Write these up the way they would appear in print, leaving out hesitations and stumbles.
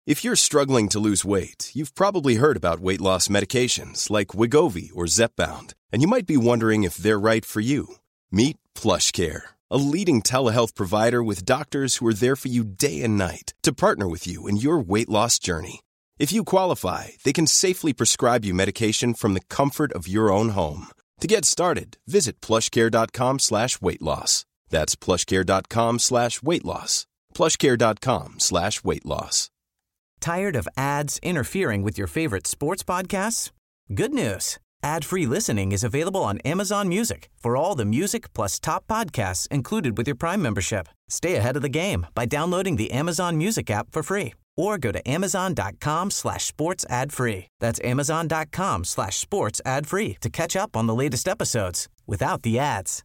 If you're struggling to lose weight, you've probably heard about weight loss medications like Wegovy or Zepbound, and you might be wondering if they're right for you. Meet PlushCare, a leading telehealth provider with doctors who are there for you day and night to partner with you in your weight loss journey. If you qualify, they can safely prescribe you medication from the comfort of your own home. To get started, visit plushcare.com/weightloss. That's plushcare.com/weightloss. plushcare.com/weightloss. Tired of ads interfering with your favorite sports podcasts? Good news. Ad-free listening is available on Amazon Music for all the music plus top podcasts included with your Prime membership. Stay ahead of the game by downloading the Amazon Music app for free or go to amazon.com/sports ad free. That's amazon.com/sports ad free to catch up on the latest episodes without the ads.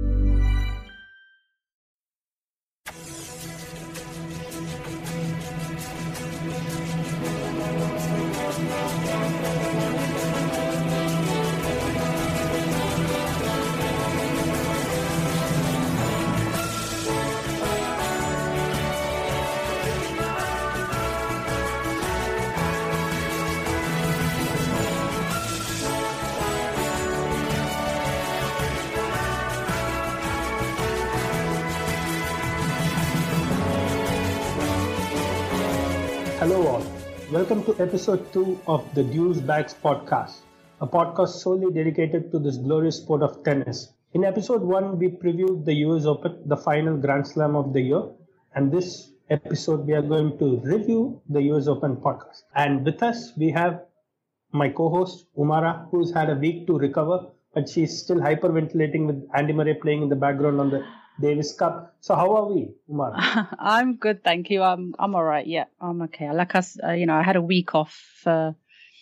Hello all, welcome to episode 2 of the Deuce Bags podcast, a podcast solely dedicated to this glorious sport of tennis. In episode 1, we previewed the US Open, the final Grand Slam of the year, and this episode we are going to review the US Open podcast. And with us, we have my co-host Umara, who's had a week to recover, but she's still hyperventilating with Andy Murray playing in the background on the Davis Cup. So how are we, Umar? I'm good, thank you. I'm all right. Yeah, I'm okay. Like us, I had a week off, to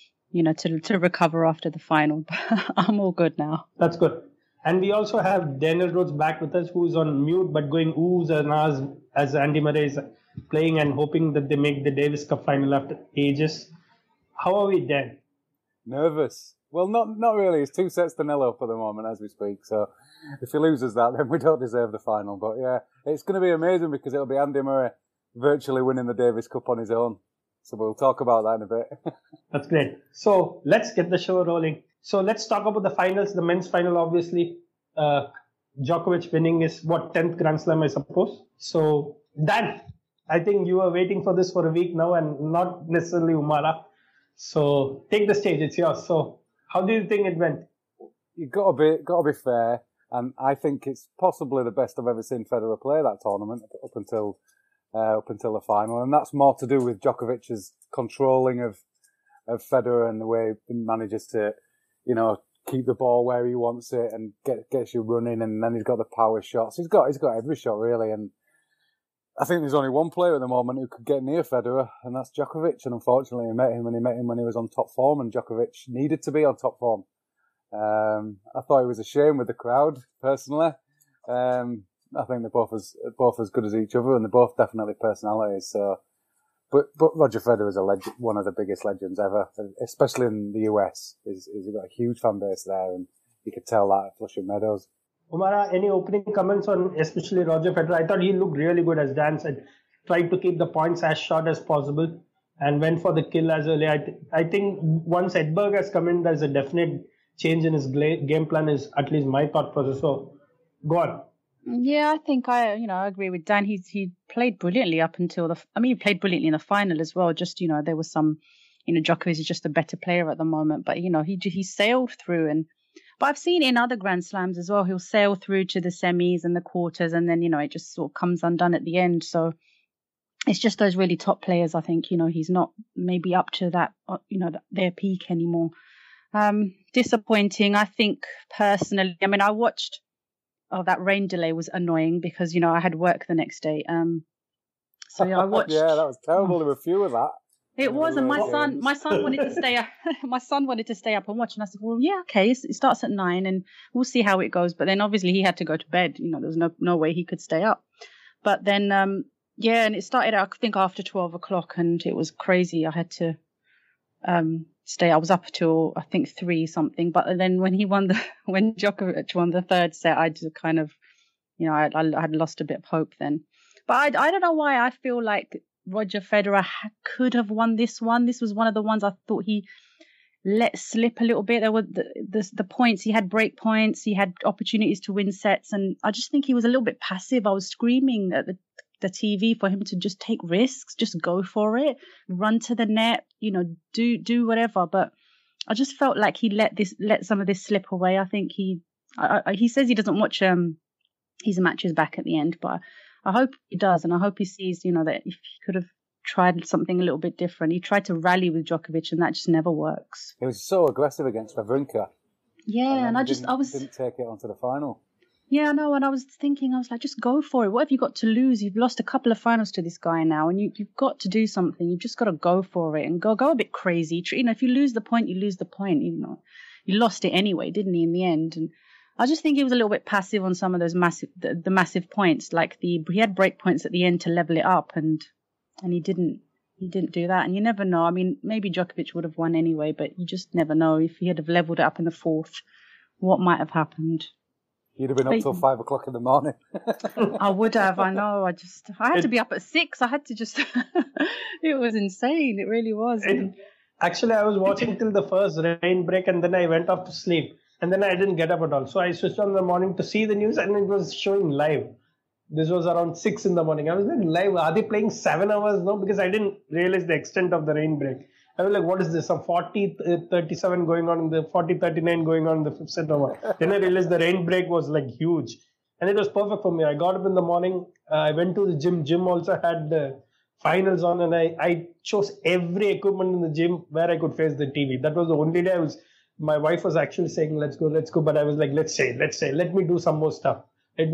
recover after the final, but I'm all good now. That's good. And we also have Daniel Rhodes back with us, who's on mute but going oohs and ahs as Andy Murray is playing and hoping that they make the Davis Cup final after ages. How are we, Dan? Nervous. Well, not really. It's 2-0 up at the moment as we speak. So if he loses that, then we don't deserve the final. But yeah, it's going to be amazing because it'll be Andy Murray virtually winning the Davis Cup on his own. So we'll talk about that in a bit. That's great. So let's get the show rolling. So let's talk about the finals. The men's final, obviously, Djokovic winning is 10th Grand Slam, I suppose. So Dan, I think you were waiting for this for a week now, and not necessarily Umara. So take the stage. It's yours. So how do you think it went? You've got to be fair, and I think it's possibly the best I've ever seen Federer play that tournament up until the final, and that's more to do with Djokovic's controlling of Federer and the way he manages to, keep the ball where he wants it and gets you running, and then he's got the power shots. He's got every shot really, and I think there's only one player at the moment who could get near Federer, and that's Djokovic. And unfortunately, he met him when he was on top form, and Djokovic needed to be on top form. I thought it was a shame with the crowd, personally. I think they're both as good as each other, and they're both definitely personalities. So, but Roger Federer is one of the biggest legends ever, especially in the US. He's got a huge fan base there, and you could tell that at Flushing Meadows. Umara, any opening comments on especially Roger Federer? I thought he looked really good, as Dan said. Tried to keep the points as short as possible and went for the kill as early. I think once Edberg has come in, there's a definite change in his game plan, is at least my thought process. So, go on. Yeah, I think I agree with Dan. He played brilliantly up until he played brilliantly in the final as well. Just, there was some, Djokovic is just a better player at the moment, but, he sailed through. But I've seen in other Grand Slams as well, he'll sail through to the semis and the quarters, and then, it just sort of comes undone at the end. So it's just those really top players. I think, he's not maybe up to that, their peak anymore. Disappointing, I think, personally. I mean, I watched, that rain delay was annoying because, I had work the next day. So I watched. Yeah, that was terrible. There were a few of that. It was, and my son wanted to stay up. My son wanted to stay up and watch, and I said, "Well, yeah, okay. It starts at 9, and we'll see how it goes." But then, obviously, he had to go to bed. There was no way he could stay up. But then, and it started, I think, after 12 o'clock, and it was crazy. I had to stay. I was up till I think 3 something. But then when when Djokovic won the third set, I just kind of, I had lost a bit of hope then. But I don't know why I feel like Roger Federer could have won this one. This was one of the ones I thought he let slip a little bit. There were the points. He had break points. He had opportunities to win sets. And I just think he was a little bit passive. I was screaming at the TV for him to just take risks, just go for it, run to the net, do whatever. But I just felt like he let some of this slip away. I think he says he doesn't watch his matches back at the end, but I hope he does, and I hope he sees, that if he could have tried something a little bit different. He tried to rally with Djokovic, and that just never works. He was so aggressive against Wawrinka. Yeah, and didn't take it onto the final. Yeah, no, and I was like, just go for it. What have you got to lose? You've lost a couple of finals to this guy now, and you've got to do something. You've just got to go for it and go a bit crazy. If you lose the point, you lose the point. You lost it anyway, didn't he, in the end? And I just think he was a little bit passive on some of those the massive points. Like he had break points at the end to level it up, and he didn't do that. And you never know. I mean, maybe Djokovic would have won anyway, but you just never know. If he had have leveled it up in the fourth, what might have happened? You'd have been up till 5 o'clock in the morning. I would have. I know. I had to be up at 6. I had to just. It was insane. It really was. Actually, I was watching till the first rain break, and then I went off to sleep, and then I didn't get up at all. So I switched on in the morning to see the news, and it was showing live. This was around 6 in the morning. I was like, live. Are they playing 7 hours now? Because I didn't realize the extent of the rain break. I was like, what is this? Some 40-37 going on in the 40-39 going on in the fifth set or what? Then I realized the rain break was like huge. And it was perfect for me. I got up in the morning. I went to the gym. Gym also had the finals on, and I chose every equipment in the gym where I could face the TV. That was the only day my wife was actually saying, let's go. But I was like, let's say, let me do some more stuff. And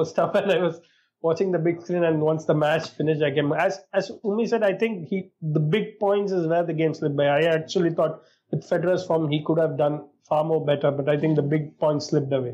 I was watching the big screen, and once the match finished, I came. As Umi said, I think the big points is where the game slipped by. I actually thought with Federer's form, he could have done far more better, but I think the big points slipped away.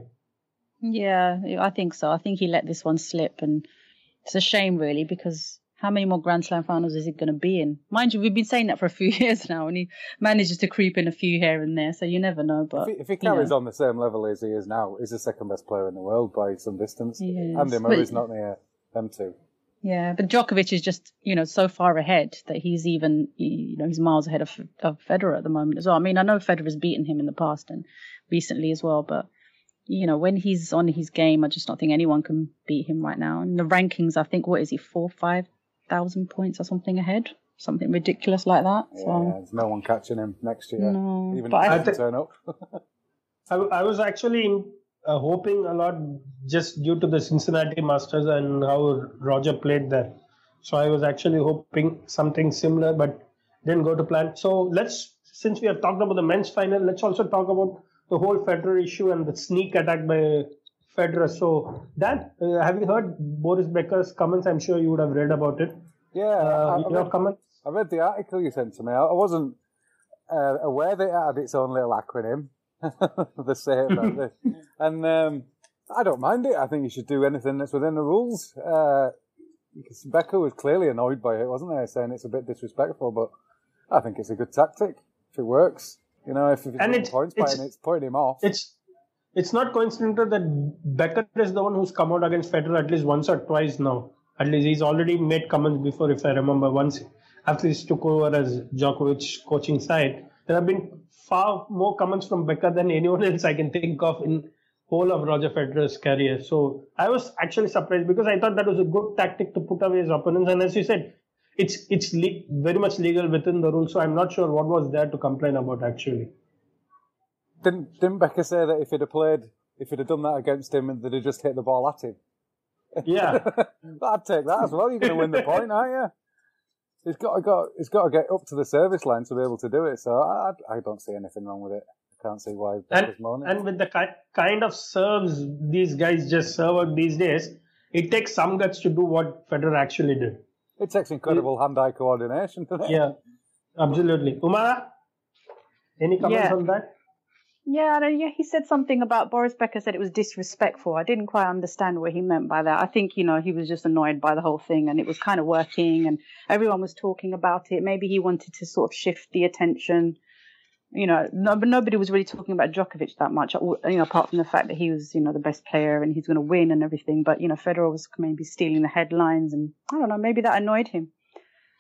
Yeah, I think so. I think he let this one slip, and it's a shame, really, because how many more Grand Slam finals is he going to be in? Mind you, we've been saying that for a few years now, and he manages to creep in a few here and there, so you never know. But if he carries on the same level as he is now, he's the second best player in the world by some distance. Yes. Andy Murray's not near them two. Yeah, but Djokovic is just, so far ahead that he's even, he's miles ahead of Federer at the moment as well. I mean, I know Federer's beaten him in the past and recently as well, but when he's on his game, I just don't think anyone can beat him right now. And the rankings, I think, what is he, 4,000-5,000 points or something ahead? Something ridiculous like that. Yeah, so. There's no one catching him next year. No, even if he doesn't turn up. I was actually hoping a lot just due to the Cincinnati Masters and how Roger played there. So I was actually hoping something similar, but didn't go to plan. So since we have talked about the men's final, let's also talk about the whole Federer issue and the sneak attack by Federer. So, Dan, have you heard Boris Becker's comments? I'm sure you would have read about it. Yeah, comments? I read the article you sent to me. I wasn't aware that it had its own little acronym, the same. And I don't mind it. I think you should do anything that's within the rules. Becker was clearly annoyed by it, wasn't he? Saying it's a bit disrespectful, but I think it's a good tactic if it works. If he's getting points by it, it's putting him off. It's not coincidental that Becker is the one who's come out against Federer at least once or twice now. At least he's already made comments before, if I remember. Once after he took over as Djokovic coaching side, there have been far more comments from Becker than anyone else I can think of in whole of Roger Federer's career. So I was actually surprised because I thought that was a good tactic to put away his opponents. And as you said, it's very much legal within the rules. So I'm not sure what was there to complain about actually. Didn't Becker say that if he'd have done that against him, they'd have just hit the ball at him? Yeah. I'd take that as well. You're going to win the point, aren't you? He's got to get up to the service line to be able to do it. So I don't see anything wrong with it. I can't see why Becker's moaning. And with the kind of serves these guys just serve out these days, it takes some guts to do what Federer actually did. It takes incredible hand-eye coordination, doesn't it? Yeah, absolutely. Umara, any comments on that? Yeah, he said something about Boris Becker said it was disrespectful. I didn't quite understand what he meant by that. I think, he was just annoyed by the whole thing and it was kind of working and everyone was talking about it. Maybe he wanted to sort of shift the attention. But nobody was really talking about Djokovic that much, apart from the fact that he was, the best player and he's going to win and everything. But, Federer was maybe stealing the headlines and I don't know, maybe that annoyed him.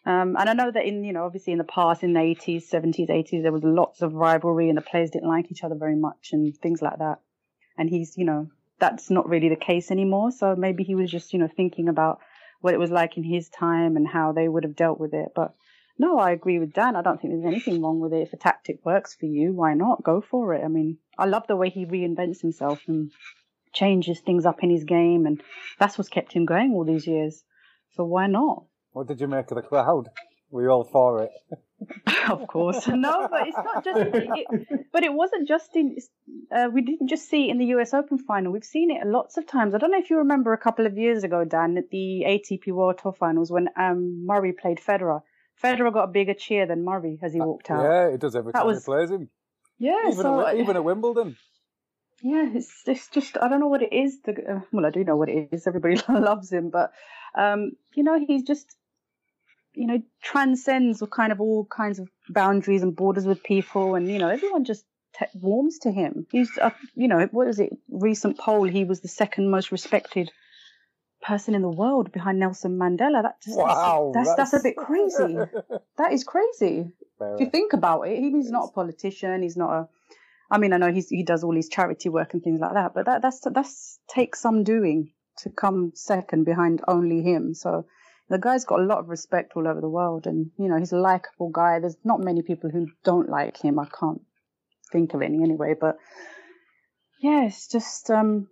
And I know that obviously in the past, in the 80s, 70s, 80s, there was lots of rivalry and the players didn't like each other very much and things like that. And he's, that's not really the case anymore. So maybe he was just, thinking about what it was like in his time and how they would have dealt with it. But no, I agree with Dan. I don't think there's anything wrong with it. If a tactic works for you, why not? Go for it. I mean, I love the way he reinvents himself and changes things up in his game. And that's what's kept him going all these years. So why not? What did you make of the crowd? Were you all for it? Of course. No, but it's not just... but it wasn't just in... we didn't just see it in the US Open final. We've seen it lots of times. I don't know if you remember a couple of years ago, Dan, at the ATP World Tour finals when Murray played Federer. Federer got a bigger cheer than Murray as he walked out. Yeah, he does every time he plays him. Yeah, even at Wimbledon. Yeah, it's just, I don't know what it is. Well, I do know what it is. Everybody loves him. But, he's just... transcends all kinds of boundaries and borders with people, and everyone just warms to him. He's, what is it? Recent poll, he was the second most respected person in the world behind Nelson Mandela. That's a bit crazy. That is crazy. If you think about it, he's not a politician. He's not a. I mean, I know he does all his charity work and things like that, but that's takes some doing to come second behind only him. So. The guy's got a lot of respect all over the world, and he's a likable guy. There's not many people who don't like him. I can't think of any anyway. But yeah, it's just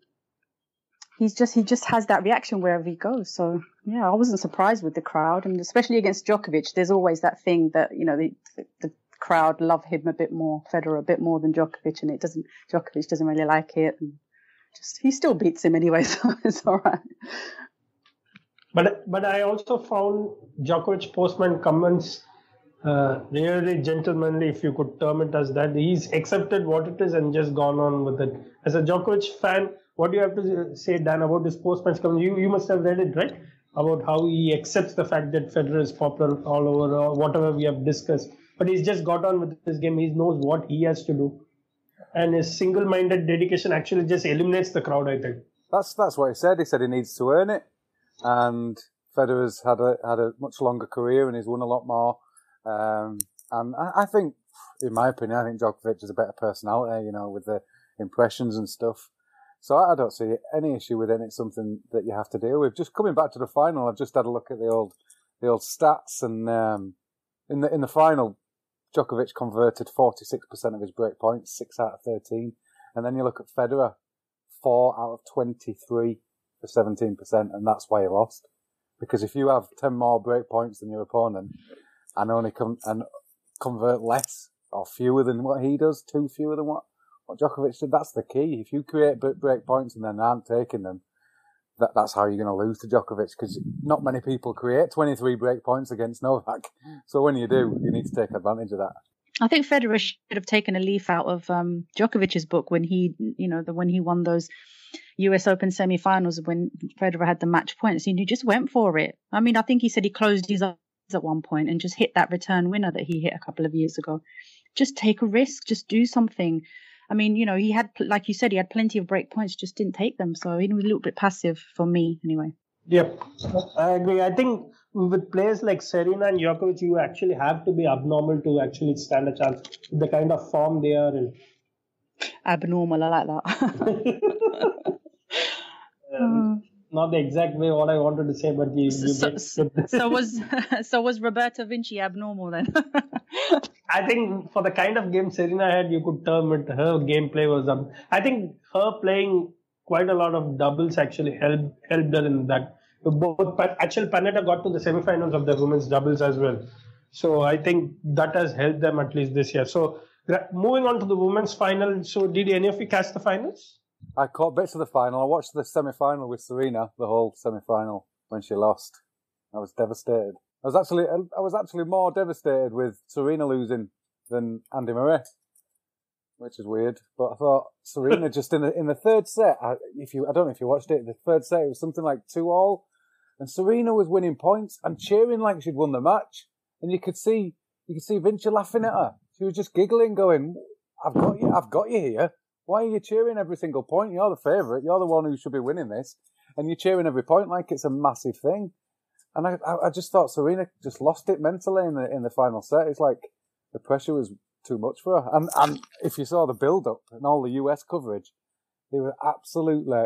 he just has that reaction wherever he goes. So yeah, I wasn't surprised with the crowd, and especially against Djokovic. There's always that thing that the crowd love him a bit more, Federer a bit more than Djokovic, and Djokovic doesn't really like it, and he still beats him anyway, so it's all right. But I also found Djokovic postman comments really gentlemanly, if you could term it as that. He's accepted what it is and just gone on with it. As a Djokovic fan, what do you have to say, Dan, about his postman's comment? You must have read it, right? About how he accepts the fact that Federer is popular all over, or whatever we have discussed. But he's just got on with his game. He knows what he has to do. And his single-minded dedication actually just eliminates the crowd, I think. That's what he said. He said he needs to earn it. And Federer's had a much longer career and he's won a lot more. And I think, in my opinion, I think Djokovic is a better personality, with the impressions and stuff. So I don't see any issue with it. It's something that you have to deal with. Just coming back to the final, I've just had a look at the old stats, and in the final, Djokovic converted 46% of his break points, 6 out of 13, and then you look at Federer, 4 out of 23 for 17%, and that's why he lost. Because if you have 10 more break points than your opponent and only convert less or fewer than what he does, 2 fewer than what Djokovic did, that's the key. If you create break points and then aren't taking them, that's how you're going to lose to Djokovic, because not many people create 23 break points against Novak. So when you do, you need to take advantage of that. I think Federer should have taken a leaf out of Djokovic's book when he won those US Open semi-finals, when Federer had the match points. He just went for it. I mean, I think he said he closed his eyes at one point and just hit that return winner that he hit a couple of years ago. Just take a risk, just do something. I mean, he had, like you said, he had plenty of break points, just didn't take them. So he was a little bit passive for me anyway. Yep, I agree. I think with players like Serena and Djokovic, you actually have to be abnormal to actually stand a chance with the kind of form they are in. Abnormal, I like that. Not the exact way what I wanted to say, but so was Roberto Vinci abnormal then? I think for the kind of game Serena had, you could term it, her gameplay was up. I think her playing quite a lot of doubles actually helped her in that. Actually, Pannetta got to the semifinals of the women's doubles as well. So I think that has helped them at least this year. So moving on to the women's final. So did any of you catch the finals? I caught bits of the final. I watched the semi-final with Serena, the whole semi-final, when she lost. I was devastated. I was actually more devastated with Serena losing than Andy Murray, which is weird. But I thought Serena just in the third set. I don't know if you watched it. The third set, it was something like 2-2, and Serena was winning points and cheering like she'd won the match. And you could see Vinci laughing at her. She was just giggling, going, "I've got you here. Why are you cheering every single point? You're the favourite. You're the one who should be winning this. And you're cheering every point like it's a massive thing." And I just thought Serena just lost it mentally in the final set. It's like the pressure was too much for her. And if you saw the build up and all the US coverage, they were absolutely,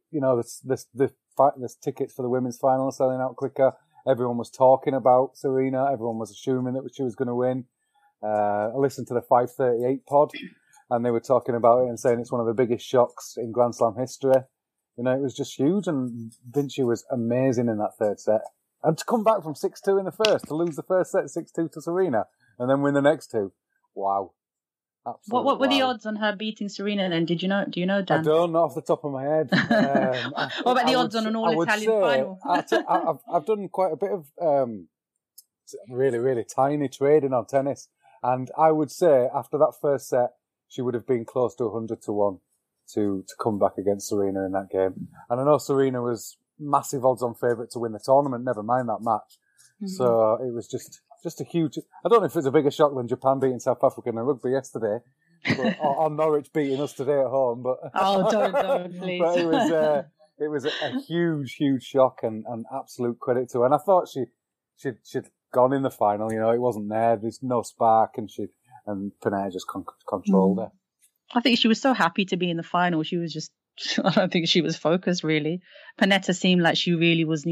there's tickets for the women's final selling out quicker. Everyone was talking about Serena. Everyone was assuming that she was going to win. I listened to the 538 pod, and they were talking about it and saying it's one of the biggest shocks in Grand Slam history. You know, it was just huge, and Vinci was amazing in that third set. And to come back from 6-2 in the first, to lose the first set 6-2 to Serena, and then win the next two, wow. Absolutely, what were the odds on her beating Serena then? Do you know, Dan? I don't, not off the top of my head. What about the odds on an all-Italian final? I've done quite a bit of really, really tiny trading on tennis, and I would say after that first set, she would have been close to 100-1 to come back against Serena in that game. And I know Serena was massive odds-on favourite to win the tournament, never mind that match. Mm-hmm. So it was just a huge... I don't know if it's a bigger shock than Japan beating South Africa in rugby yesterday, but, or Norwich beating us today at home. But don't, please. But it was a huge, huge shock and absolute credit to her. And I thought she'd gone in the final. You know, it wasn't there. There's no spark, and Pennetta just controlled her. I think she was so happy to be in the final. She was just... I don't think she was focused really. Pennetta seemed like she really was,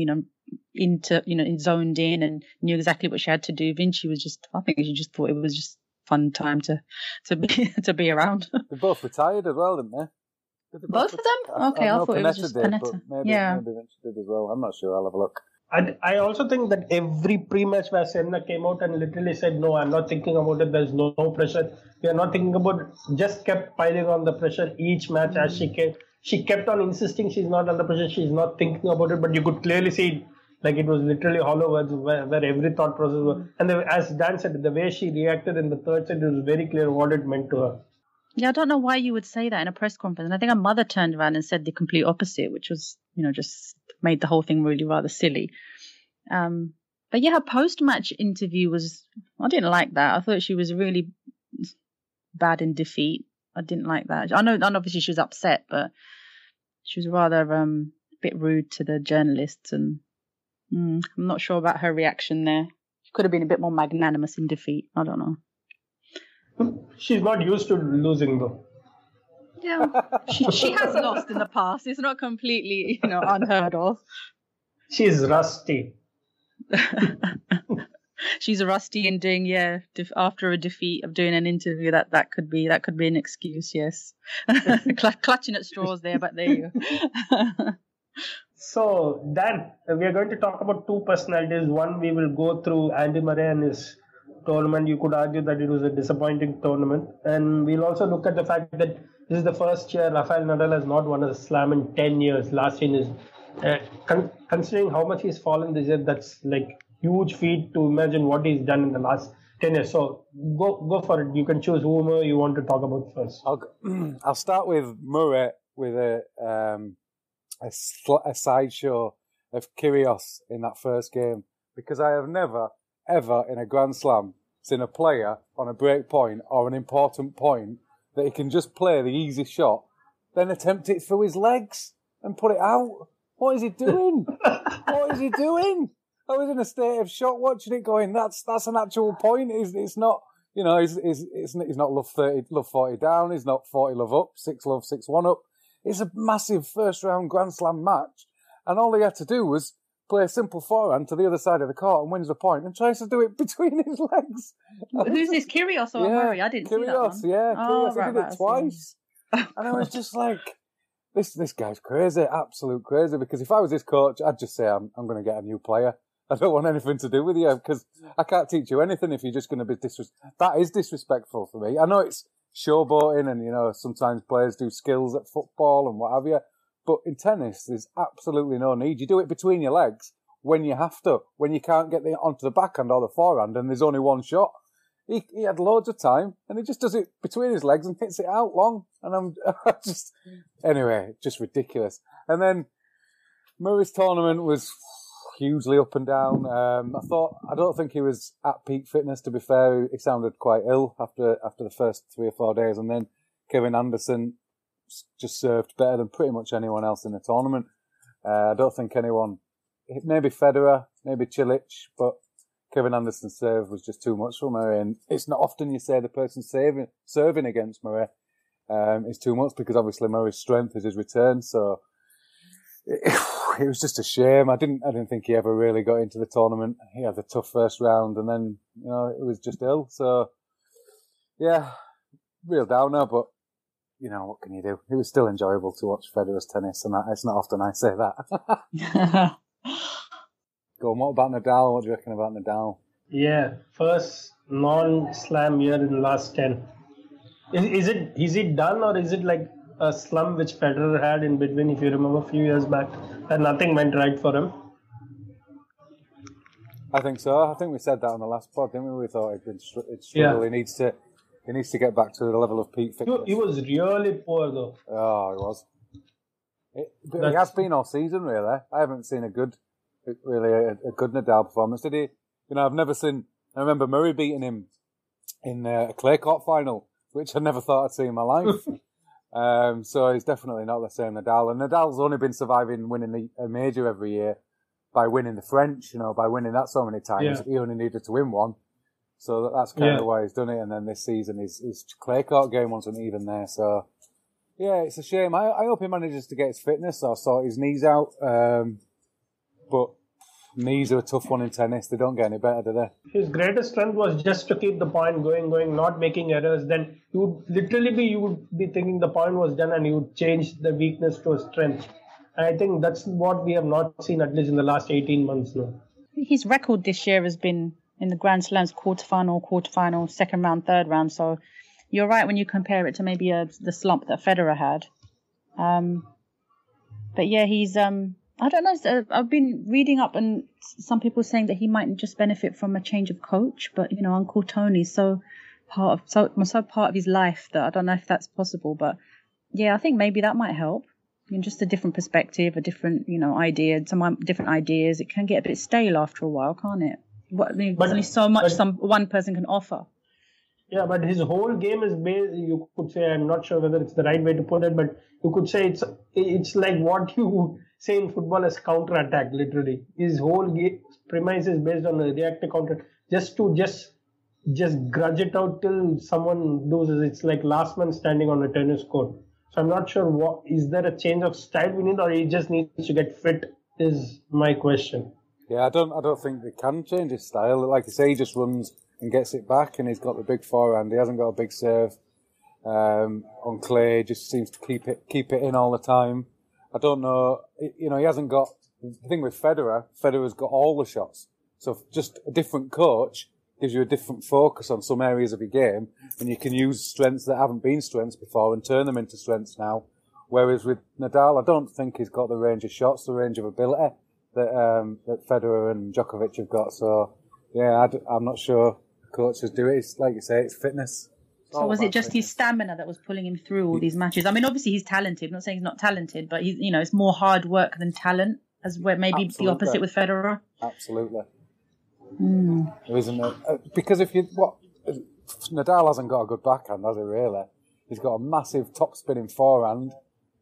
zoned in and knew exactly what she had to do. Vinci was I think she just thought it was just fun time to be around. They both retired as well, didn't they? Both of them? Okay, I thought it was just Pennetta. Maybe Vinci did as well. I'm not sure. I'll have a look. I also think that every pre-match where Serena came out and literally said, no, I'm not thinking about it. There's no pressure. We are not thinking about it. Just kept piling on the pressure each match as she came. She kept on insisting she's not under pressure. She's not thinking about it. But you could clearly see like it was literally hollow words where every thought process was. And as Dan said, the way she reacted in the third set, it was very clear what it meant to her. Yeah, I don't know why you would say that in a press conference. And I think her mother turned around and said the complete opposite, which was, just made the whole thing really rather silly. But yeah, her post-match interview I didn't like that. I thought she was really bad in defeat. I didn't like that. I know, and obviously she was upset, but she was rather a bit rude to the journalists, and I'm not sure about her reaction there. She could have been a bit more magnanimous in defeat. I don't know. She's not used to losing, though. Yeah, she has lost in the past. It's not completely, unheard of. She's rusty. She's rusty in doing after a defeat of doing an interview. That could be an excuse. Yes, clutching at straws there, but there you go. So Dan, we are going to talk about two personalities. One, we will go through Andy Murray and his tournament. You could argue that it was a disappointing tournament, and we'll also look at the fact that this is the first year Rafael Nadal has not won a slam in 10 years. Last year is considering how much he's fallen this year, that's like huge feat to imagine what he's done in the last 10 years. So go for it. You can choose whomever you want to talk about first. I'll start with Murray with a sideshow of Kyrgios in that first game, because I have never, ever in a Grand Slam seen a player on a break point or an important point that he can just play the easy shot, then attempt it through his legs and put it out. What is he doing? What is he doing? I was in a state of shock watching it, going, "That's an actual point. It's not, he's not love 40 down. He's not 40 love up, 6-1 up. It's a massive first round Grand Slam match, and all he had to do was play a simple forehand to the other side of the court and wins the point, and tries to do it between his legs." Who's this, Kyrgios or Murray? I didn't see that one. Kyrgios. He did it twice, and I was just like, This guy's crazy, absolute crazy. Because if I was his coach, I'd just say, I'm going to get a new player. I don't want anything to do with you, because I can't teach you anything if you're just going to be disrespectful. That is disrespectful for me. I know it's showboating, and sometimes players do skills at football and what have you. But in tennis, there's absolutely no need. You do it between your legs when you have to, when you can't get onto the backhand or the forehand, and there's only one shot. He had loads of time, and he just does it between his legs and hits it out long. And anyway, just ridiculous. And then Murray's tournament was hugely up and down. I don't think he was at peak fitness, to be fair. He sounded quite ill after the first 3 or 4 days. And then Kevin Anderson just served better than pretty much anyone else in the tournament. I don't think anyone maybe Federer, maybe Cilic, but Kevin Anderson's serve was just too much for Murray. And it's not often you say the person serving against Murray is too much, because obviously Murray's strength is his return. So it was just a shame. I didn't think he ever really got into the tournament. He had a tough first round, and then it was just ill. So yeah, real downer. But what can you do? It was still enjoyable to watch Federer's tennis, and it's not often I say that. Go on, what about Nadal? What do you reckon about Nadal? Yeah, first non-slam year in the last 10. Is it done, or is it like a slump which Federer had in between, if you remember a few years back, and nothing went right for him? I think so. I think we said that on the last pod, didn't we? We thought he'd struggle. Yeah. He needs to get back to the level of peak fitness. He was really poor, though. Oh, he was. He has been all season, really. I haven't seen a good Nadal performance. Did he? I've never seen. I remember Murray beating him in a clay court final, which I never thought I'd see in my life. So he's definitely not the same Nadal. And Nadal's only been surviving winning a major every year by winning the French, by winning that so many times. Yeah. He only needed to win one. So that's kind of why he's done it. And then this season, his clay court game wasn't even there. So, yeah, it's a shame. I hope he manages to get his fitness or sort his knees out. But knees are a tough one in tennis. They don't get any better, do they? His greatest strength was just to keep the point going, not making errors. Then you would be thinking the point was done, and you would change the weakness to a strength. And I think that's what we have not seen, at least in the last 18 months now. His record this year has been in the Grand Slams quarterfinal, second round, third round. So you're right when you compare it to maybe the slump that Federer had. But yeah, he's I don't know. I've been reading up, and some people saying that he might just benefit from a change of coach. But Uncle Tony's so part of his life that I don't know if that's possible. But yeah, I think maybe that might help. Just a different perspective, a different idea, some different ideas. It can get a bit stale after a while, can't it? There's only so much one person can offer. Yeah, but his whole game is based. You could say, I'm not sure whether it's the right way to put it, but you could say it's like what you say in football as counter-attack, literally. His whole game premise is based on a reactive counter, just grudge it out till someone loses. It's like last man standing on a tennis court. So I'm not sure is there a change of style we need, or he just needs to get fit, is my question. Yeah, I don't think they can change his style. Like I say, he just runs and gets it back, and he's got the big forehand. He hasn't got a big serve on clay. Just seems to keep it in all the time. I don't know. He hasn't got the thing with Federer. Federer's got all the shots. So just a different coach gives you a different focus on some areas of your game, and you can use strengths that haven't been strengths before and turn them into strengths now. Whereas with Nadal, I don't think he's got the range of shots, the range of ability that Federer and Djokovic have got. So yeah, I'm not sure coaches do it. It's like you say, it's fitness. So was it just his stamina that was pulling him through all these matches? I mean, obviously he's talented. I'm not saying he's not talented, but he's, it's more hard work than talent, as where maybe Absolutely. The opposite with Federer. Absolutely. There isn't because Nadal hasn't got a good backhand, has he? Really, he's got a massive top spinning forehand.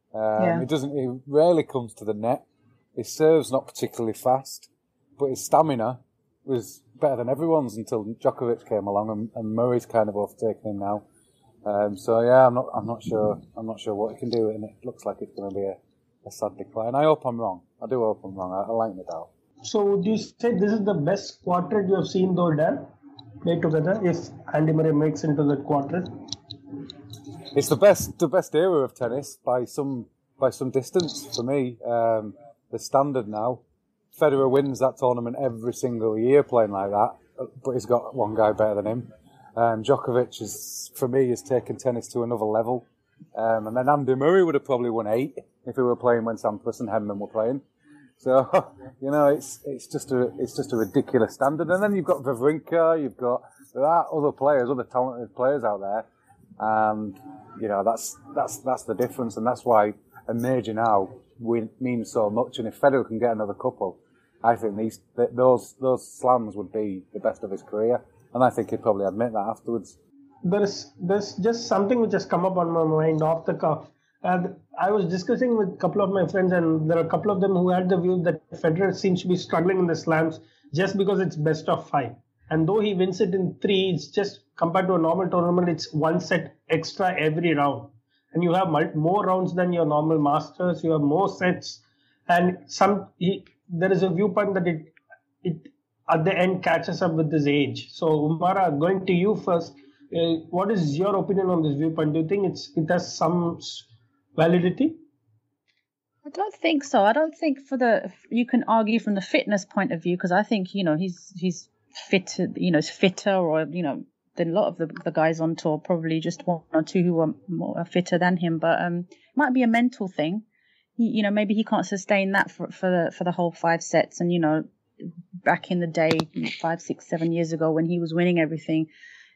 He rarely comes to the net. His serve's not particularly fast, but his stamina was better than everyone's until Djokovic came along, and Murray's kind of overtaken him now. So yeah, I'm not sure what he can do, and it looks like it's going to be a sad decline. I hope I'm wrong. I do hope I'm wrong. I like Nadal. So would you say this is the best quartet you have seen, though, Dan, play together, if Andy Murray makes into that quartet? It's the best era of tennis by some distance for me. The standard now. Federer wins that tournament every single year playing like that, but he's got one guy better than him. Djokovic has taken tennis to another level. And then Andy Murray would have probably won 8 if he were playing when Sampras and Henman were playing. So, it's just a ridiculous standard. And then you've got Wawrinka, there are other talented players out there. And, that's the difference. And that's why a major now means so much. And if Federer can get another couple, I think those slams would be the best of his career. And I think he'd probably admit that afterwards. There's just something which has come up on my mind off the cuff. I was discussing with a couple of my friends, and there are a couple of them who had the view that Federer seems to be struggling in the slams just because it's best of 5. And though he wins it in 3, it's just compared to a normal tournament, it's 1 set extra every round. And you have more rounds than your normal Masters, you have more sets. And there is a viewpoint that it at the end catches up with his age. So Umara, going to you first, what is your opinion on this viewpoint? Do you think it has some validity? I don't think so. I don't think you can argue from the fitness point of view, because I think, he's fit, is fitter, or, than a lot of the guys on tour, probably just one or two who are more fitter than him. But it might be a mental thing. Maybe he can't sustain that for the whole 5 sets. And, back in the day, 5, 6, 7 years ago, when he was winning everything,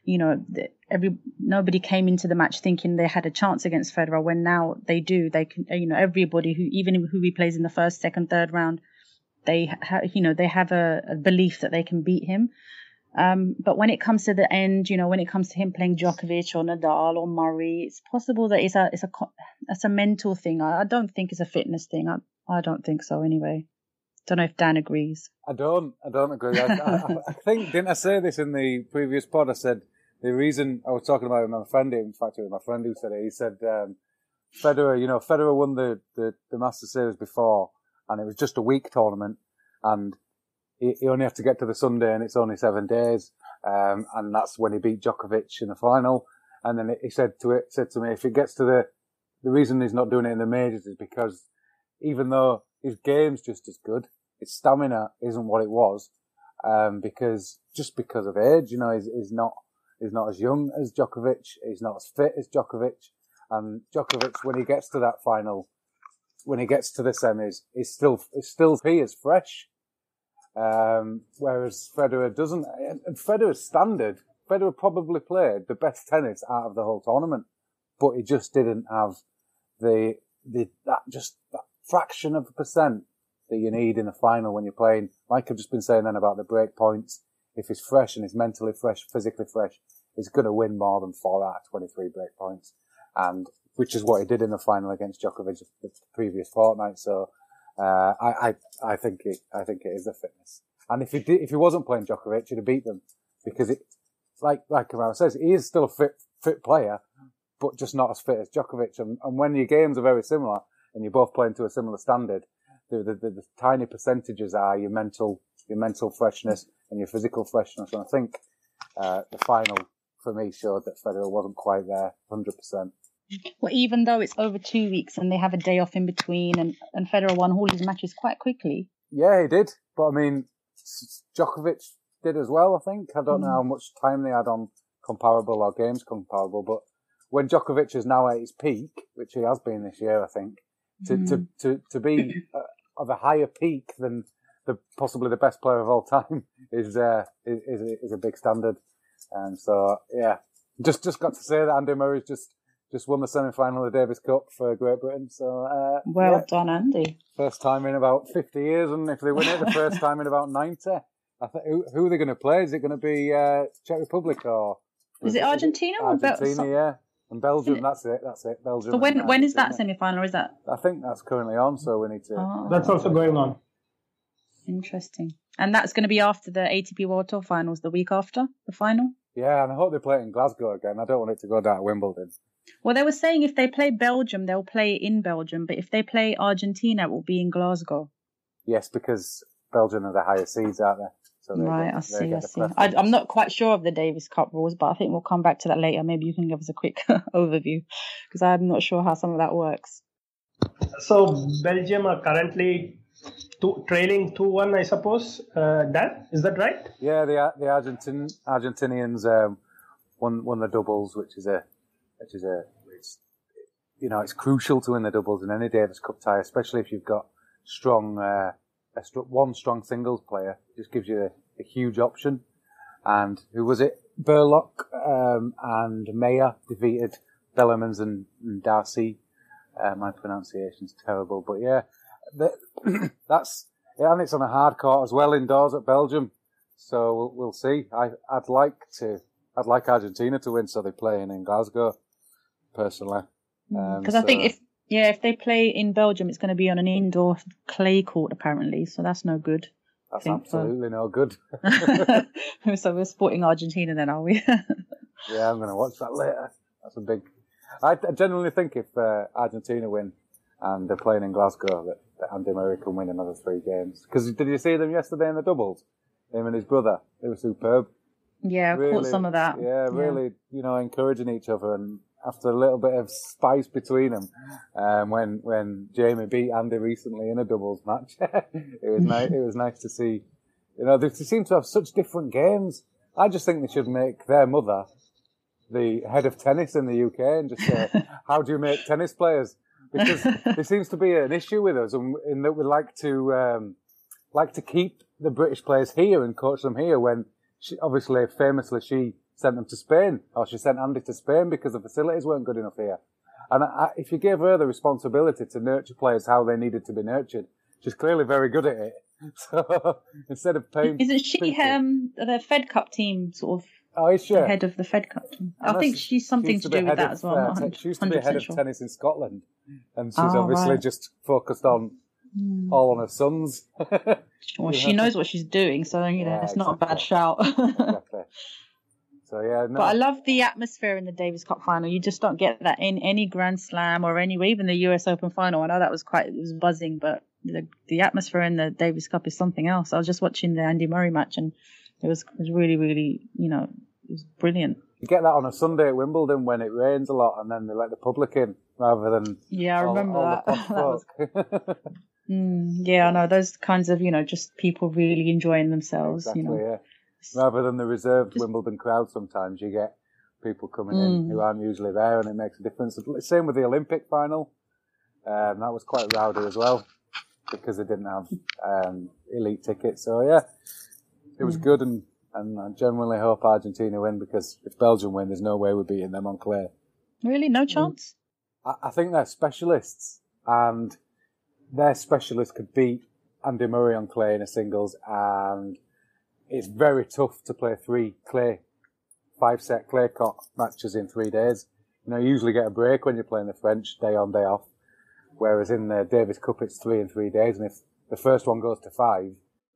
nobody came into the match thinking they had a chance against Federer, when now they do. They can, everybody who he plays in the first, second, third round, they have a belief that they can beat him. But when it comes to the end, when it comes to him playing Djokovic or Nadal or Murray, it's possible that it's a mental thing. I don't think it's a fitness thing. I don't think so anyway. Don't know if Dan agrees. I don't agree. I think, didn't I say this in the previous pod? I said the reason I was talking about it with my friend, in fact, it was my friend who said it. He said, Federer won the Masters Series before, and it was just a week tournament, and he only had to get to the Sunday, and it's only 7 days, and that's when he beat Djokovic in the final. And then he said to me, if it gets to the reason he's not doing it in the majors is because even though his game's just as good, his stamina isn't what it was, because of age. He's not as young as Djokovic. He's not as fit as Djokovic. And Djokovic, when he gets to that final, when he gets to the semis, he is fresh. Whereas Federer doesn't. And Federer's standard, Federer probably played the best tennis out of the whole tournament, but he just didn't have that fraction of a percent that you need in the final when you're playing. Like I've just been saying then about the break points. If he's fresh and he's mentally fresh, physically fresh, he's going to win more than 4 out of 23 break points. And which is what he did in the final against Djokovic the previous fortnight. So, I think it is the fitness. And if he wasn't playing Djokovic, he'd have beat them, because like Kamara says, he is still a fit player, but just not as fit as Djokovic. And when your games are very similar and you're both playing to a similar standard, the tiny percentages are your mental freshness and your physical freshness. And I think, the final for me showed that Federer wasn't quite there 100%. Well, even though it's over 2 weeks and they have a day off in between, and Federer won all his matches quite quickly. Yeah, he did. But I mean, Djokovic did as well, I think. I don't know how much time they had on comparable or games comparable, but when Djokovic is now at his peak, which he has been this year, I think, to be of a higher peak than possibly the best player of all time is a big standard. And so, yeah, just got to say that Andy Murray's just won the semi-final of the Davis Cup for Great Britain. So, well done, Andy. First time in about 50 years, and if they win it, the first time in about 90. I think, who are they going to play? Is it going to be Czech Republic or? Is it Argentina or Argentina, yeah. And Belgium, that's it. Belgium. So when is that semi-final, or is that? I think that's currently on, so we need to. Oh. That's also going on. Interesting. And that's going to be after the ATP World Tour finals, the week after the final? Yeah, and I hope they play it in Glasgow again. I don't want it to go down to Wimbledon. Well, they were saying if they play Belgium, they'll play in Belgium, but if they play Argentina, it will be in Glasgow. Yes, because Belgium are the higher seeds, aren't they? So right, I see. I'm not quite sure of the Davis Cup rules, but I think we'll come back to that later. Maybe you can give us a quick overview, because I'm not sure how some of that works. So Belgium are currently trailing 2-1, I suppose. Dan, is that right? Yeah, the Argentinians won the doubles, which is it's crucial to win the doubles in any Davis Cup tie, especially if you've got one strong singles player. It just gives you a huge option. And who was it? Burlock and Mayer defeated Bellemans and Darcy. My pronunciation's terrible, but yeah, and it's on a hard court as well, indoors at Belgium. So we'll see. I'd like Argentina to win, so they're playing in Glasgow, personally. Because I think Yeah, if they play in Belgium, it's going to be on an indoor clay court, apparently. So that's no good. That's absolutely no good. So we're supporting Argentina then, are we? Yeah, I'm going to watch that later. That's a big... I genuinely think if Argentina win and they're playing in Glasgow, that Andy Murray can win another 3 games. Because did you see them yesterday in the doubles? Him and his brother. They were superb. Yeah, I caught some of that. Yeah, really, encouraging each other. And after a little bit of spice between them, when Jamie beat Andy recently in a doubles match, it was nice. It was nice to see. They seem to have such different games. I just think they should make their mother the head of tennis in the UK and just say, how do you make tennis players? Because there seems to be an issue with us in that we like to keep the British players here and coach them here when famously she sent them to Spain, or she sent Andy to Spain because the facilities weren't good enough here. And if you gave her the responsibility to nurture players how they needed to be nurtured, she's clearly very good at it. So instead of paying... Isn't she the Fed Cup team sort of... Oh, is she? The head of the Fed Cup team. I think she's something to do with that as well. She used to be head of tennis in Scotland, and she's obviously just focused on all on her sons. Well, she knows what she's doing, so it's not a bad shout. Exactly. So yeah, no. But I love the atmosphere in the Davis Cup final. You just don't get that in any Grand Slam or even the US Open final. I know that was it was buzzing, but the atmosphere in the Davis Cup is something else. I was just watching the Andy Murray match, and it was really, really, it was brilliant. You get that on a Sunday at Wimbledon when it rains a lot, and then they let the public in rather than I remember all that. The posh folk. Yeah, I know those kinds of just people really enjoying themselves. Exactly, yeah. Rather than the reserved Wimbledon crowd, sometimes you get people coming in who aren't usually there, and it makes a difference. Same with the Olympic final. That was quite rowdy as well because they didn't have elite tickets. So yeah, it was good, and I genuinely hope Argentina win, because if Belgium win, there's no way we're beating them on clay. Really? No chance? I think they're specialists, and their specialists could beat Andy Murray on clay in a singles, and it's very tough to play 3 5-set clay court matches in 3 days. You usually get a break when you're playing the French, day on, day off, whereas in the Davis Cup it's 3 in 3 days, and if the first one goes to 5...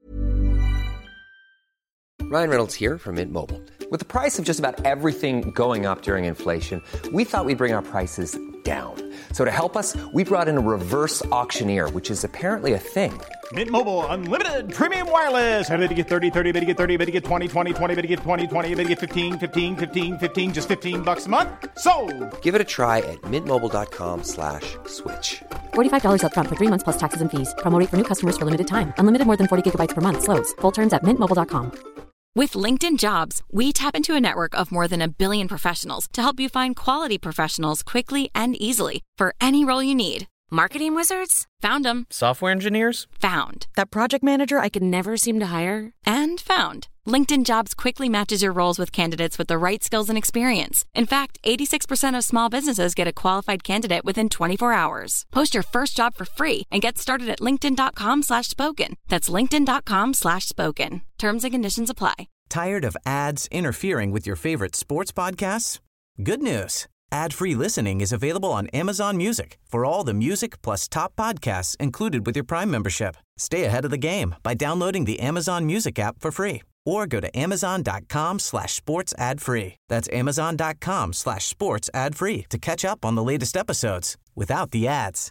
Ryan Reynolds here from Mint Mobile. With the price of just about everything going up during inflation, we thought we'd bring our prices down. So to help us, we brought in a reverse auctioneer, which is apparently a thing. Mint Mobile Unlimited Premium Wireless. How to get 30, 30, bit to get 30, bit to get 20, 20, 20, bit to get 20, 20, bit to get 15, 15, 15, 15, just $15 a month? Sold! Give it a try at mintmobile.com/switch. $45 up front for 3 months plus taxes and fees. Promo rate for new customers for limited time. Unlimited more than 40 gigabytes per month. Slows full terms at mintmobile.com. With LinkedIn Jobs, we tap into a network of more than 1 billion professionals to help you find quality professionals quickly and easily for any role you need. Marketing wizards? Found them. Software engineers? Found. That project manager I could never seem to hire? And found. LinkedIn Jobs quickly matches your roles with candidates with the right skills and experience. In fact, 86% of small businesses get a qualified candidate within 24 hours. Post your first job for free and get started at linkedin.com/spoken. That's linkedin.com/spoken. Terms and conditions apply. Tired of ads interfering with your favorite sports podcasts? Good news. Ad-free listening is available on Amazon Music for all the music plus top podcasts included with your Prime membership. Stay ahead of the game by downloading the Amazon Music app for free, or go to amazon.com/sports ad free. That's amazon.com/sports ad free to catch up on the latest episodes without the ads.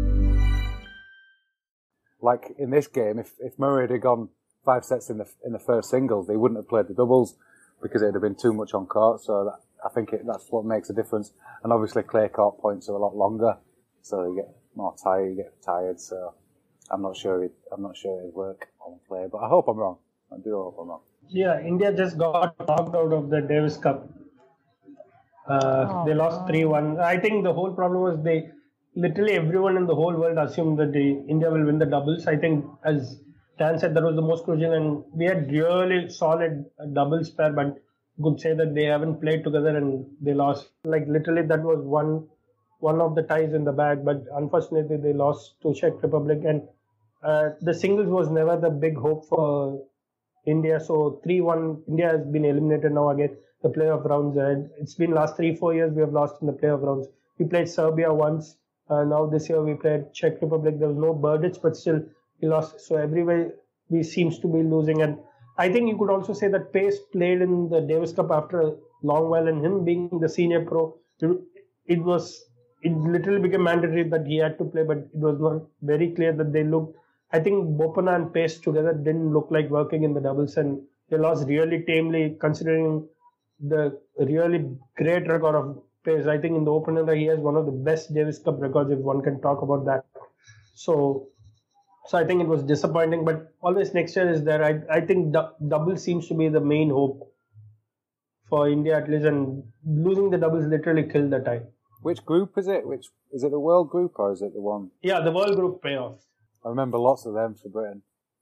Like in this game, if Murray had gone 5 sets in the first singles, they wouldn't have played the doubles because it'd have been too much on court. So I think that's what makes a difference. And obviously clay court points are a lot longer, so you get more tired. You get tired. So I'm not sure it'd work on clay, but I hope I'm wrong. I do hope I'm wrong. Yeah, India just got knocked out of the Davis Cup. They lost 3-1. I think the whole problem was literally everyone in the whole world assumed that India will win the doubles. I think, as Dan said, that was the most crucial, and we had really solid doubles pair, but could say that they haven't played together and they lost. Like literally that was one of the ties in the bag, but unfortunately they lost to Czech Republic, and the singles was never the big hope for India. So 3-1, India has been eliminated now again, the playoff rounds. It's been last 3-4 years we have lost in the playoff rounds. We played Serbia once, Now this year we played Czech Republic. There was no Berdych, but still he lost. So everywhere he seems to be losing. And I think you could also say that Pace played in the Davis Cup after a long while, and him being the senior pro, it literally became mandatory that he had to play, but it was not very clear that they looked. I think Bopana and Pace together didn't look like working in the doubles, and they lost really tamely considering the really great record of Pace. I think in the opener he has one of the best Davis Cup records, if one can talk about that. So I think it was disappointing, but always next year is there. I think double seems to be the main hope for India at least, and losing the doubles literally killed the tie. Which group is it? Is it the World Group or is it the one? Yeah, the World Group playoff. I remember lots of them for Britain.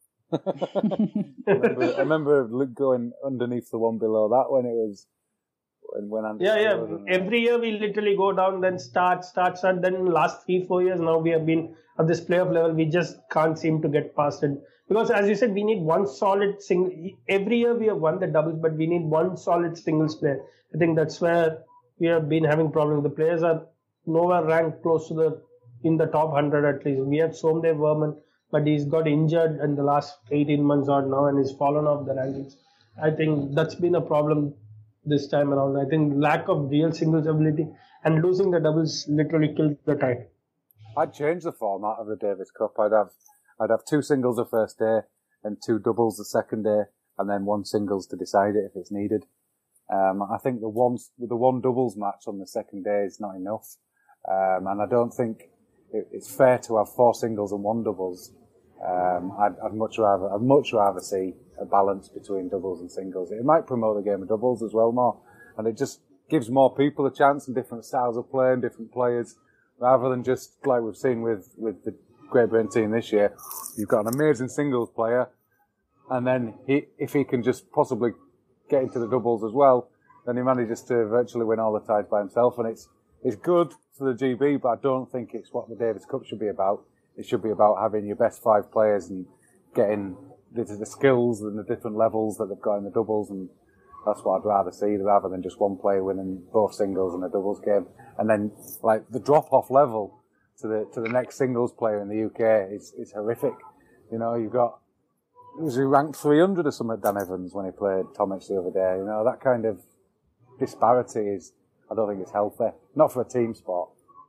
I remember going underneath the one below that when it was when Andy. Yeah. Every year we literally go down, then start. Then last 3-4 years now we have been at this playoff level. We just can't seem to get past it because, as you said, we need one solid single. Every year we have won the doubles, but we need one solid singles player. I think that's where we have been having problems. The players are nowhere ranked close to in the top 100 at least. We had Somdev Verman, but he's got injured in the last 18 months or now and he's fallen off the rankings. I think that's been a problem this time around. I think lack of real singles ability and losing the doubles literally killed the tie. I'd change the format of the Davis Cup. I'd have 2 singles the first day and 2 doubles the second day, and then 1 singles to decide it if it's needed. I think the one doubles match on the second day is not enough, and I don't think it's fair to have 4 singles and 1 doubles. I'd much rather see a balance between doubles and singles. It might promote the game of doubles as well more, and it just gives more people a chance and different styles of play and different players, rather than just like we've seen with the Great Britain team this year. You've got an amazing singles player, and then if he can just possibly get into the doubles as well, then he manages to virtually win all the ties by himself, and it's good for the GB, but I don't think it's what the Davis Cup should be about. It should be about having your best 5 players and getting the skills and the different levels that they've got in the doubles, and that's what I'd rather see rather than just one player winning both singles in a doubles game. And then like the drop-off level to the next singles player in the UK is horrific. You know, was he ranked 300 or something, Dan Evans, when he played Tomic the other day? You know, that kind of disparity I don't think it's healthy. Not for a team sport.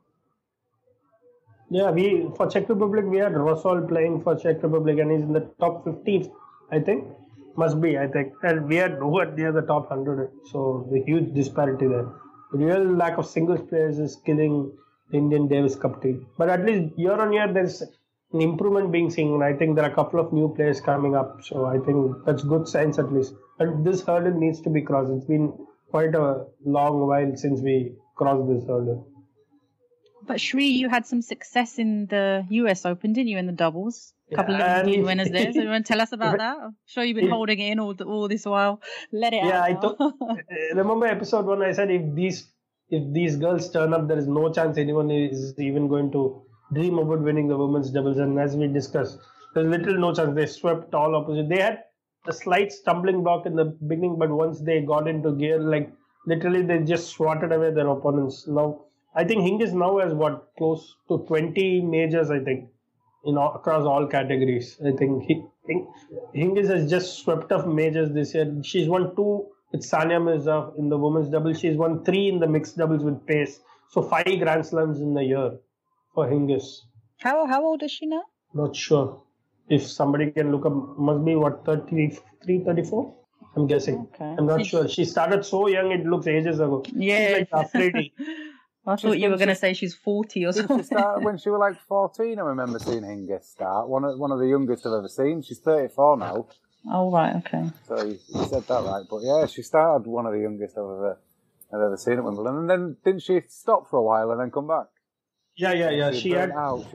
Yeah, for Czech Republic, we had Rosol playing for Czech Republic and he's in the top 50, I think. Must be, I think. And we had nowhere near the top 100. So, the huge disparity there. The real lack of singles players is killing the Indian Davis Cup team. But at least year on year, there's an improvement being seen. And I think there are a couple of new players coming up. So, I think that's good signs at least. But this hurdle needs to be crossed. It's been quite a long while since we crossed this hurdle. But Shri, you had some success in the US Open, didn't you, in the doubles? A couple of clean winners there. So you want to tell us about that? I'm sure you've been holding it in all this while. Let it out. Remember episode 1, I said if these girls turn up, there is no chance anyone is even going to dream about winning the women's doubles. And as we discussed, there's little no chance. They swept all opposite. They had a slight stumbling block in the beginning, but once they got into gear, like literally they just swatted away their opponents. Now, I think Hingis now has close to 20 majors, I think, across all categories. I think Hingis has just swept up majors this year. She's won 2 with Sania Mirza in the women's doubles. She's won 3 in the mixed doubles with Pace. So 5 Grand Slams in a year for Hingis. How old is she now? Not sure. If somebody can look up, must be 33, 34? I'm guessing. Okay. I'm not sure. She started so young, it looks ages ago. Yeah. She's like Afridi. I thought you were going to say she's 40 or something. She started when she was like 14. I remember seeing Hingis start. One of the youngest I've ever seen. She's 34 now. Oh, right, okay. So you said that right. But yeah, she started one of the youngest I've ever seen at Wimbledon. And then didn't she stop for a while and then come back? Yeah. She had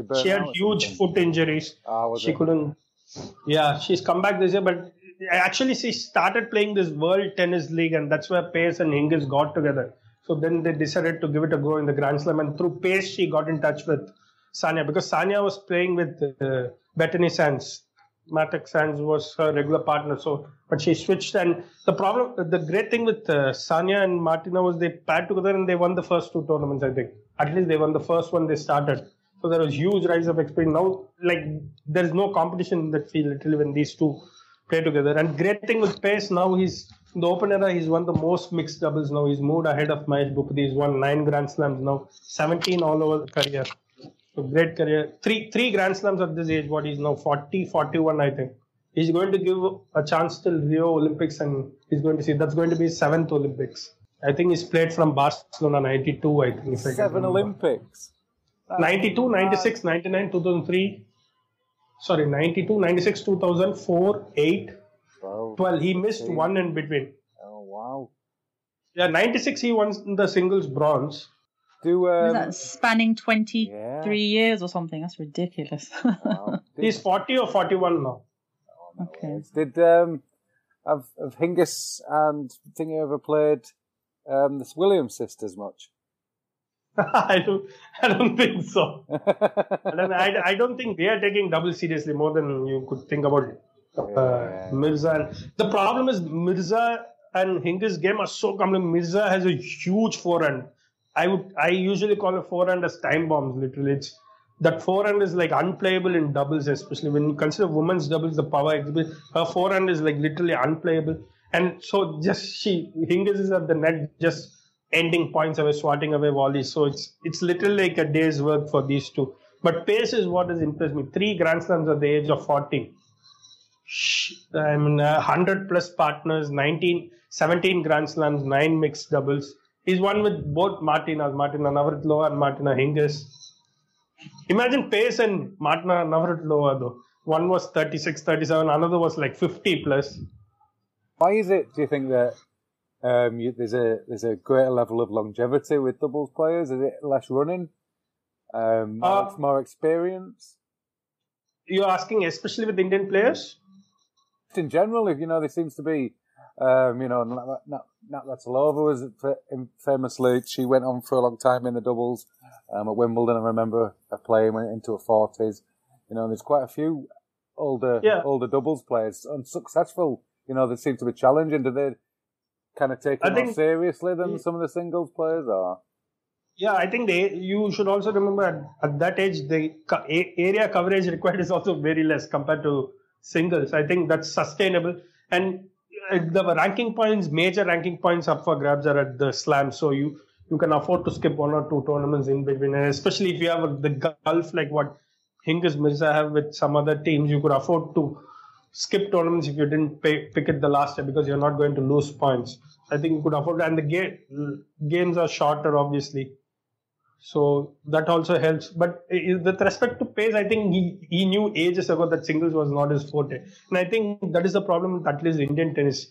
huge foot injuries. She couldn't. Yeah, she's come back this year, but actually she started playing this World Tennis League, and that's where Pace and Hingis got together. So then they decided to give it a go in the Grand Slam, and through Pace she got in touch with Sania, because Sania was playing with Bettany Sands. Matek Sands was her regular partner, but she switched. And the great thing with Sania and Martina was they paired together and they won the first 2 tournaments, I think. at least they won the first one they started. So there was huge rise of experience. Now, like, there's no competition in that field literally when these two play together. And great thing with Pace now, he's in the Open era, he's won the most mixed doubles now. He's moved ahead of Mahesh Bhupathi. He's won 9 Grand Slams now, 17 all over the career. So great career. Three Grand Slams at this age. What he's now 40, 41, I think. He's going to give a chance till Rio Olympics, and he's going to see that's going to be his 7th Olympics. I think he's played from Barcelona 92, I think. 7 Olympics? 92, 96, 99, 2003. Sorry, 92, 96, 2004, 8, wow. 12. He missed one in between. Oh, wow. Yeah, 96 he won the singles bronze. Is that spanning 23 years or something? That's ridiculous. Wow. He's 40 or 41 now. Oh, no. Okay. Did have Hingis and Thingy ever played the Williams sisters much? I don't think so. I don't think they are taking double seriously more than you could think about Mirza. And the problem is Mirza and Hingis' game are so complex. Mirza has a huge forehand. I usually call a forehand as time bombs. Literally, that forehand is like unplayable in doubles, especially when you consider women's doubles. The power exhibit, her forehand is like literally unplayable. And so Hingis is at the net just ending points away, swatting away volleys. So it's literally like a day's work for these two. But Pace is what has impressed me. 3 Grand Slams at the age of 40. I mean, 100 plus partners, 17 Grand Slams, 9 mixed doubles. He's won with both Martina Navratilova and Martina Hingis. Imagine Pace and Martina Navratilova though. One was 36, 37, another was like 50 plus. Why is it, do you think, that there's a greater level of longevity with doubles players? Is it less running? More experience? You're asking especially with Indian players? In general, there seems to be, Nat Navratilova was famously, she went on for a long time in the doubles. At Wimbledon, I remember her playing, went into her 40s. There's quite a few older doubles players, unsuccessful. They seem to be challenging. Do they kind of take it more seriously than some of the singles players are? Yeah, I think you should also remember at that age, the area coverage required is also very less compared to singles. I think that's sustainable. And the ranking points, major ranking points up for grabs are at the slam. So you can afford to skip 1 or 2 tournaments in between. And especially if you have the Gulf, like what Hingis Mirza have with some other teams, you could afford to skip tournaments if you didn't pick it the last year because you're not going to lose points. I think you could afford, and the games are shorter, obviously. So that also helps. But with respect to Pace, I think he knew ages ago that singles was not his forte. And I think that is the problem with at least Indian tennis.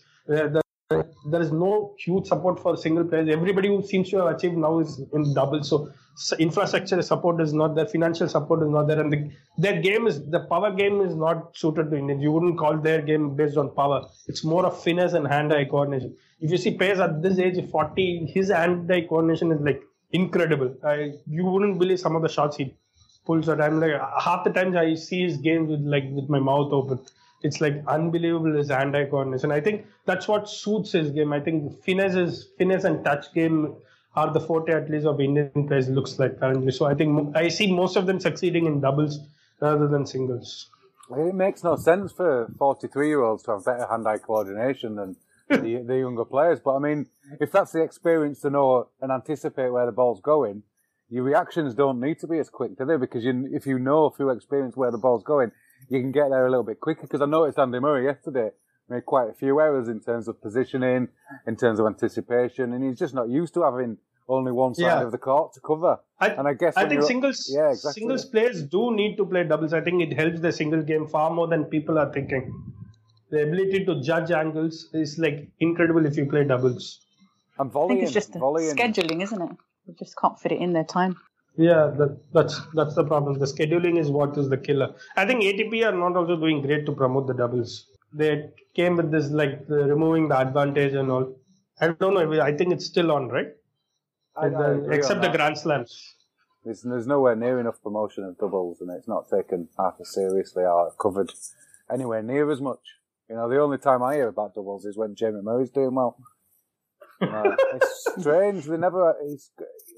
There is no huge support for single players. Everybody who seems to have achieved now is in doubles. So infrastructure support is not there, financial support is not there, and the power game is not suited to Indians. You wouldn't call their game based on power. It's more of finesse and hand-eye coordination. If you see Pace at this age, 40, his hand-eye coordination is like incredible. You wouldn't believe some of the shots he pulls at. I'm like, half the times I see his game with my mouth open. It's like unbelievable, his hand-eye coordination. I think that's what suits his game. I think finesse and touch game are the forte, at least, of Indian players, looks like currently. So I think I see most of them succeeding in doubles rather than singles. It makes no sense for 43-year-olds to have better hand-eye coordination than the younger players. But I mean, if that's the experience to know and anticipate where the ball's going, your reactions don't need to be as quick, do they? Because if you know through experience where the ball's going, you can get there a little bit quicker. Because I noticed Andy Murray yesterday made quite a few errors in terms of positioning, in terms of anticipation, and he's just not used to having only one side of the court to cover. I think singles players do need to play doubles. I think it helps the single game far more than people are thinking. The ability to judge angles is like incredible if you play doubles. I think it's just scheduling, isn't it? You just can't fit it in their time. Yeah, that's the problem. The scheduling is what is the killer. I think ATP are not also doing great to promote the doubles. They came with this removing the advantage and all. I don't know. I think it's still on, right? Except the Grand Slams. There's nowhere near enough promotion of doubles, and it's not taken half as seriously or covered anywhere near as much. The only time I hear about doubles is when Jamie Murray's doing well. It's strange.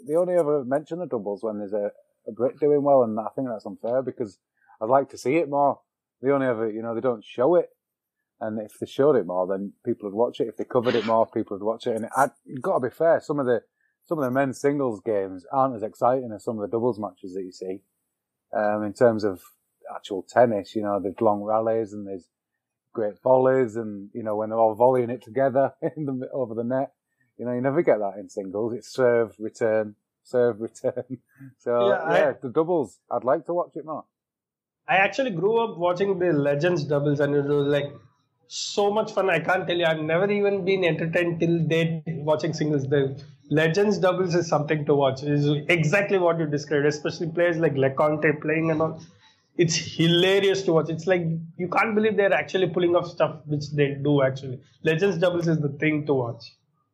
they only ever mention the doubles when there's a Brit doing well, and I think that's unfair because I'd like to see it more. They only ever, they don't show it. And if they showed it more, then people would watch it. If they covered it more, people would watch it. And you've got to be fair. Some of the men's singles games aren't as exciting as some of the doubles matches that you see. In terms of actual tennis, there's long rallies and there's great volleys, and when they're all volleying it together over the net. You never get that in singles. It's serve, return, serve, return. So the doubles, I'd like to watch it more. I actually grew up watching the Legends doubles, and it was like so much fun. I can't tell you. I've never even been entertained till date watching singles. The Legends doubles is something to watch. It's exactly what you described, especially players like Leconte playing and all. It's hilarious to watch. It's like you can't believe they're actually pulling off stuff which they do actually. Legends doubles is the thing to watch.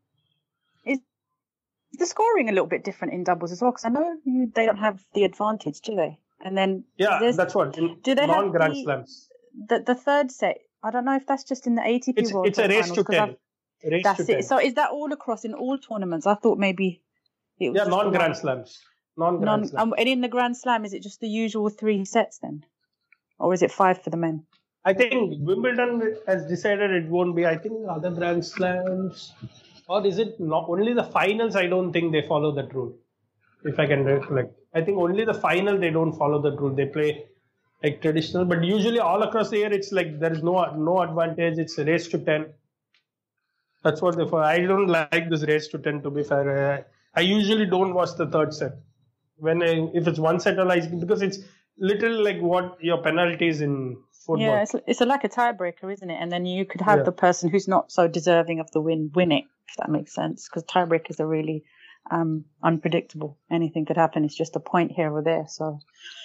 Is the scoring a little bit different in doubles as well? Because I know they don't have the advantage, do they? And then that's what. Do they have Grand Slams? The third set? I don't know if that's just in the ATP World Cup. It's a race to 10. That's it. So is that all across in all tournaments? I thought maybe it was non-Grand Slams. Non-Grand Slams. And in the Grand Slam, is it just the usual 3 sets then? Or is it 5 for the men? I think Wimbledon has decided it won't be. I think other Grand Slams, or is it not only the finals? I don't think they follow that rule. If I can recollect, I think only the final they don't follow that rule. They play like traditional, but usually all across the year it's like there is no advantage. It's a race to 10. That's what they follow. I don't like this race to 10. To be fair, I usually don't watch the third set. If it's one set or because it's literally like what your penalties in football. Yeah, it's like a tiebreaker, isn't it? And then you could have the person who's not so deserving of the win it, if that makes sense. Because tiebreakers are really unpredictable. Anything could happen. It's just a point here or there. So,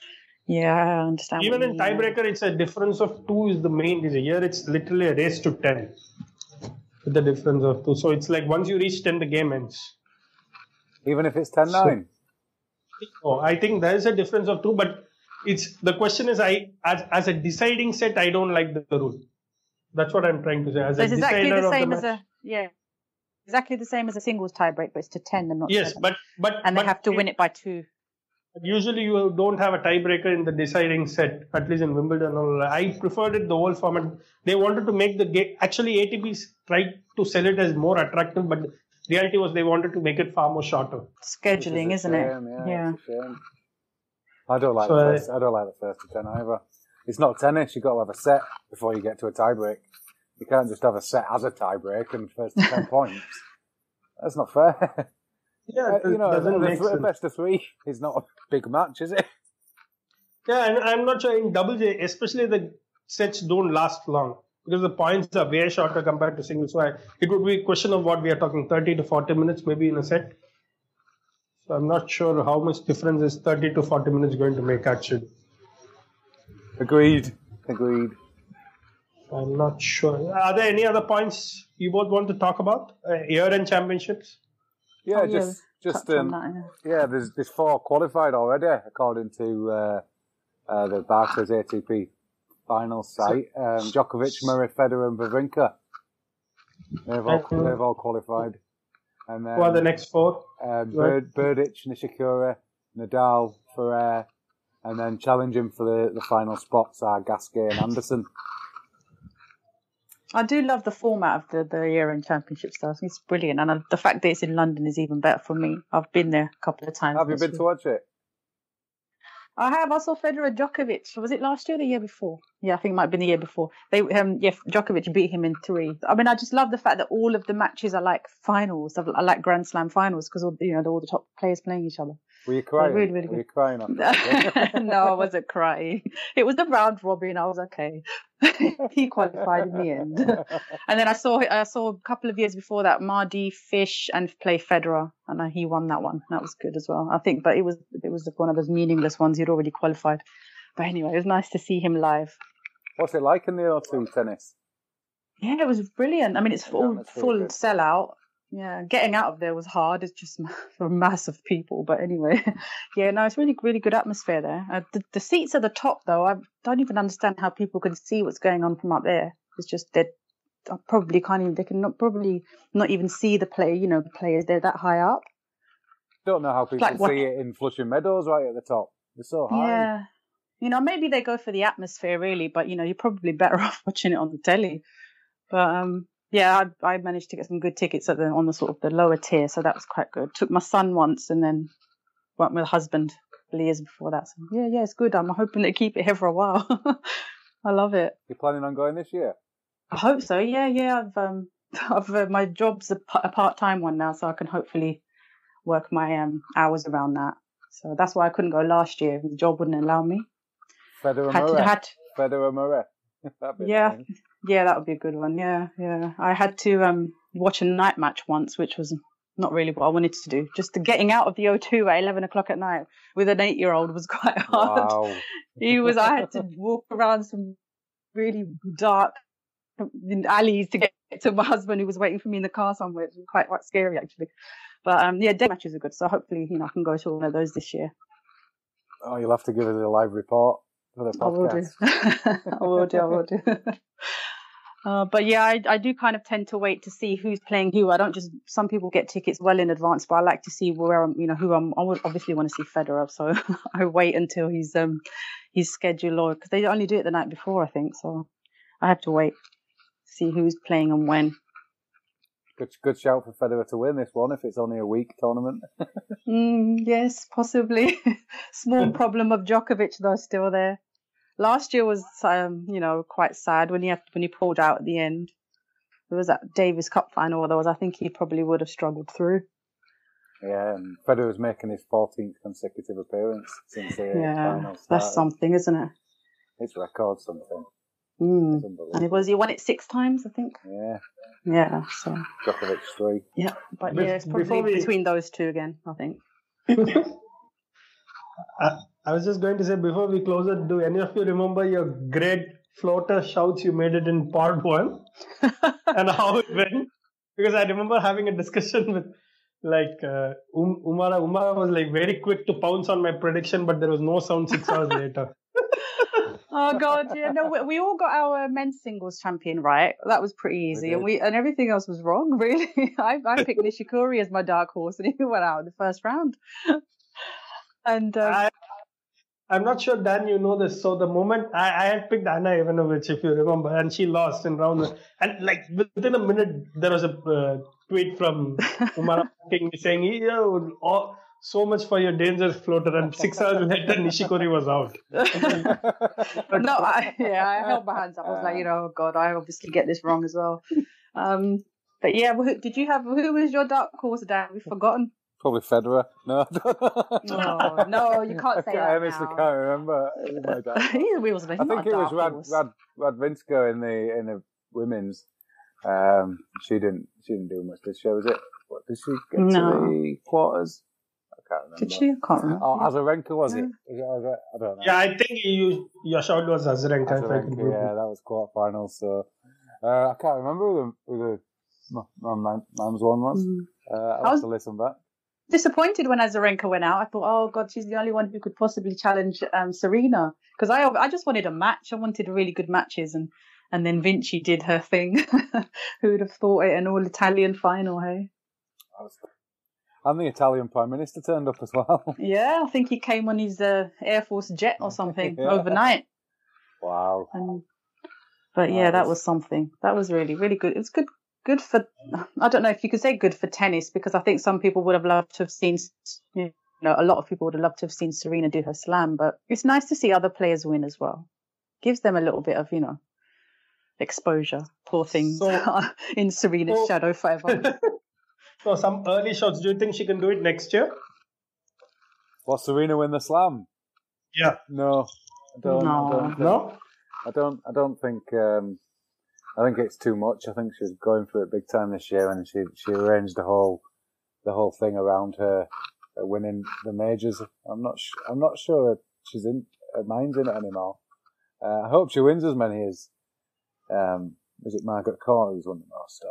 I understand. Even in tiebreaker, it's a difference of 2 is the main reason. Here, it's literally a race to 10 with the difference of 2. So it's like once you reach 10, the game ends. Even if it's 10-9. I think there is a difference of 2, but the question is, as a deciding set, I don't like the rule. That's what I'm trying to say. As so it's a exactly decider the same of the match, exactly the same as a singles tiebreak, but it's to 10 and not 7. But they have to win it by 2. Usually you don't have a tiebreaker in the deciding set, at least in Wimbledon. I preferred it the whole format. They wanted to make the game. Actually, ATP tried to sell it as more attractive, but the reality was they wanted to make it far more shorter. Scheduling, isn't it? Yeah. I don't like the first to 10 either. It's not tennis. You've got to have a set before you get to a tiebreak. You can't just have a set as a tiebreak and first to 10 points. That's not fair. Yeah, the best of 3 is not a big match, is it? Yeah, and I'm not sure in double J, especially the sets don't last long because the points are way shorter compared to singles. So it would be a question of what we are talking, 30 to 40 minutes maybe in a set. So I'm not sure how much difference is 30 to 40 minutes going to make actually. Agreed. I'm not sure. Are there any other points you both want to talk about? Year-end championships? Yeah, there's 4 qualified already, according to the Barclays ATP finals site. Djokovic, Murray, Federer, and Wawrinka. They've all qualified. And then, who are the next 4? Berdych, Nishikori, Nadal, Ferrer, and then challenging for the final spots are Gasquet and Anderson. I do love the format of the year-end championships, though. I think it's brilliant. And the fact that it's in London is even better for me. I've been there a couple of times. Have you been to watch it? I have. I saw Federer Djokovic. Was it last year or the year before? Yeah, I think it might have been the year before. Djokovic beat him in 3. I mean, I just love the fact that all of the matches are like finals. I like Grand Slam finals because all the top players playing each other. Were you crying? Really, really Were you crying? No, I wasn't crying. It was the round robin. I was okay. He qualified in the end. And then I saw a couple of years before that Mardy, Fish, and play Federer, and he won that one. That was good as well, I think. But it was one of those meaningless ones. He'd already qualified. But anyway, it was nice to see him live. What's it like in the O2 tennis? Yeah, it was brilliant. I mean, it's full sellout. Yeah, getting out of there was hard. It's just for a mass of people. But anyway, it's really, really good atmosphere there. The seats at the top, though, I don't even understand how people can see what's going on from up there. It's just that probably can't even. They can probably not even see the players. They're that high up. Don't know how people Like what- see it in Flushing Meadows right at the top. They're so high. Yeah. Maybe they go for the atmosphere really, but you're probably better off watching it on the telly. But yeah, I managed to get some good tickets on the sort of the lower tier, so that was quite good. Took my son once and then went with my husband a couple of years before that. So yeah, it's good. I'm hoping to keep it here for a while. I love it. You're planning on going this year? I hope so. Yeah. I've my job's a part-time one now, so I can hopefully work my hours around that. So that's why I couldn't go last year. The job wouldn't allow me. Federer Murray. Yeah, that would be a good one. Yeah. I had to watch a night match once, which was not really what I wanted to do. Just getting out of the O2 at 11 o'clock at night with an 8-year-old was quite hard. Wow. I had to walk around some really dark alleys to get to my husband, who was waiting for me in the car somewhere. It was quite scary, actually. But day matches are good, so hopefully I can go to one of those this year. Oh, you'll have to give us a live report for the podcast. I will do. But yeah, I do kind of tend to wait to see who's playing who. I don't just. Some people get tickets well in advance, but I like to see where I'm. I would obviously want to see Federer, so I wait until his schedule, because they only do it the night before, I think. So I have to wait, see who's playing and when. Good shout for Federer to win this one if it's only a week tournament. Yes, possibly. Small problem of Djokovic though still there. Last year was quite sad when he pulled out at the end. There was that Davis Cup final, otherwise I think he probably would have struggled through. Yeah, and Federer's making his 14th consecutive appearance since the final started. That's something, isn't it? It's record something. And he won it 6 times, I think. Yeah. So Djokovic 3. Yeah, but it's probably between those two again, I think. I was just going to say, before we close it, do any of you remember your great floater shouts you made it in part 1 and how it went? Because I remember having a discussion with Umara. Umara was very quick to pounce on my prediction, but there was no sound 6 hours later. Oh God, yeah, no, we all got our men's singles champion right. That was pretty easy, and everything else was wrong. Really, I picked Nishikori as my dark horse, and he went out in the first round. And I'm not sure, Dan, you know this. So the moment I had picked Anna Ivanovic, if you remember, and she lost in round 1, and within a minute there was a tweet from Umara saying, so much for your dangerous floater, and 6 hours later Nishikori was out. I held my hands up. I was like, oh God, I obviously get this wrong as well. But yeah, who was your dark horse, Dan? We've forgotten. Probably Federer. No, no, you can't say that. I honestly can't remember. I think it was Radvinska in the women's. She didn't do much this year, was it? What did she get to the quarters? I can't remember. Did she? I can't remember. Oh, Azarenka, was it? I don't know. Yeah, I think your shout was Azarenka. Yeah, that was quarterfinals. So I can't remember who the man's one was. I'll have to listen back. Disappointed when Azarenka went out. I thought, oh God, she's the only one who could possibly challenge Serena, because I just wanted a match. I wanted really good matches, and then Vinci did her thing. Who would have thought it? An all-Italian final, hey? And the Italian Prime Minister turned up as well. Yeah, I think he came on his Air Force jet or something overnight. Wow. But that was something. That was really, really good. It was good for, I don't know if you could say good for tennis, because I think some people would have loved to have seen, a lot of people would have loved to have seen Serena do her slam, but it's nice to see other players win as well. Gives them a little bit of, exposure. Poor things in Serena's shadow forever. So some early shots. Do you think she can do it next year? Will Serena win the slam? Yeah. No. I don't think. I think it's too much. I think she's going for it big time this year, and she arranged the whole thing around her winning the majors. I'm not sure she's in her mind's in it anymore. I hope she wins as many as is it Margaret Court who's won the most,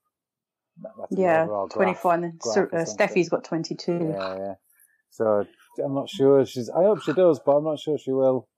or 24, and then Steffi's got 22. Yeah. So I'm not sure I hope she does, but I'm not sure she will.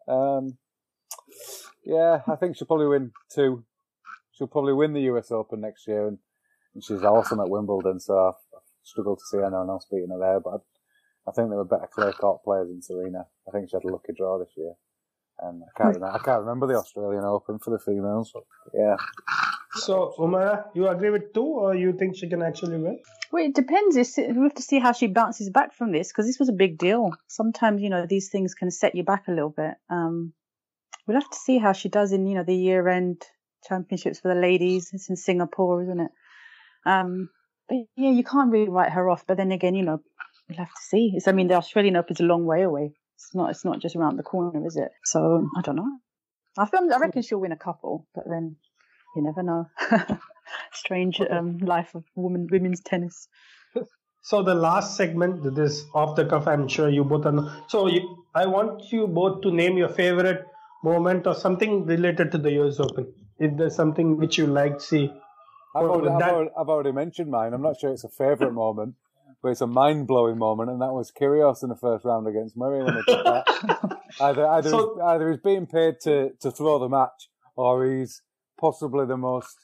I think she'll probably win 2. She'll probably win the US Open next year, and she's awesome at Wimbledon, so I struggle to see anyone else beating her there, but I think there were better clay court players than Serena. I think she had a lucky draw this year. And I can't remember the Australian Open for the females. But yeah. So, Umaira, you agree with 2, or you think she can actually win? Well, it depends. We have to see how she bounces back from this, because this was a big deal. Sometimes, these things can set you back a little bit. We'll have to see how she does in, the year-end championships for the ladies. It's in Singapore, isn't it? But yeah, you can't really write her off. But then again, we'll have to see. The Australian Open is a long way away. It's not just around the corner, is it? So I don't know. I reckon she'll win a couple, but then you never know. Strange life of women's tennis. So the last segment, this off the cuff, I'm sure you both are. So I want you both to name your favorite moment or something related to the US Open. If there's something which you like to see. I've already mentioned mine. I'm not sure it's a favourite moment, but it's a mind-blowing moment, and that was Kyrgios in the first round against Murray when he did that. Either he's being paid to throw the match, or he's possibly the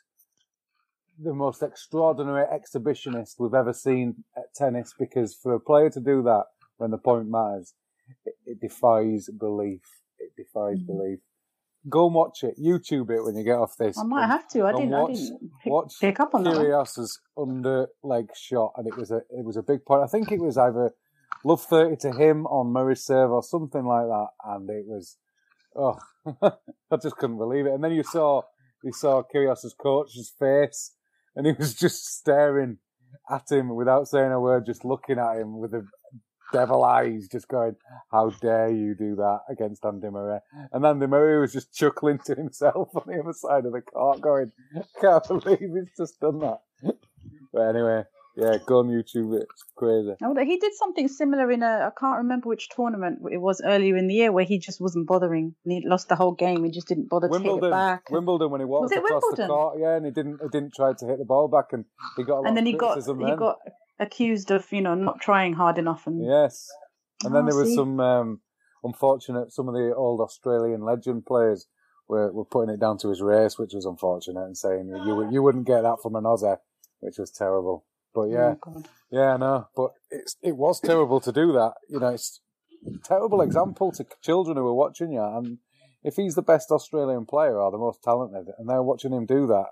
most extraordinary exhibitionist we've ever seen at tennis, because for a player to do that when the point matters, it defies belief. It defies belief. Go and watch it. YouTube it when you get off this. I might have to. I didn't pick up on that. Kyrgios's under-leg shot, and it was a big point. I think it was either love 30 to him on Murray's serve or something like that, and it was, I just couldn't believe it. And then you saw Kyrgios's coach's face, and he was just staring at him without saying a word, just looking at him with the devil eyes, just going, how dare you do that against Andy Murray? And Andy Murray was just chuckling to himself on the other side of the court, going, I can't believe he's just done that. But anyway, yeah, go on YouTube, it's crazy. He did something similar in I can't remember which tournament it was earlier in the year, where he just wasn't bothering. And he lost the whole game. He just didn't bother to hit it back. Wimbledon, when he walked across the court, yeah, and he didn't try to hit the ball back, and he got a lot of criticism then. He got accused of, not trying hard enough. And yes. And then there was some unfortunate, some of the old Australian legend players were putting it down to his race, which was unfortunate, and saying you wouldn't get that from an Aussie, which was terrible. But yeah, I know. But it was terrible to do that. It's a terrible example to children who are watching you. And if he's the best Australian player or the most talented, and they're watching him do that,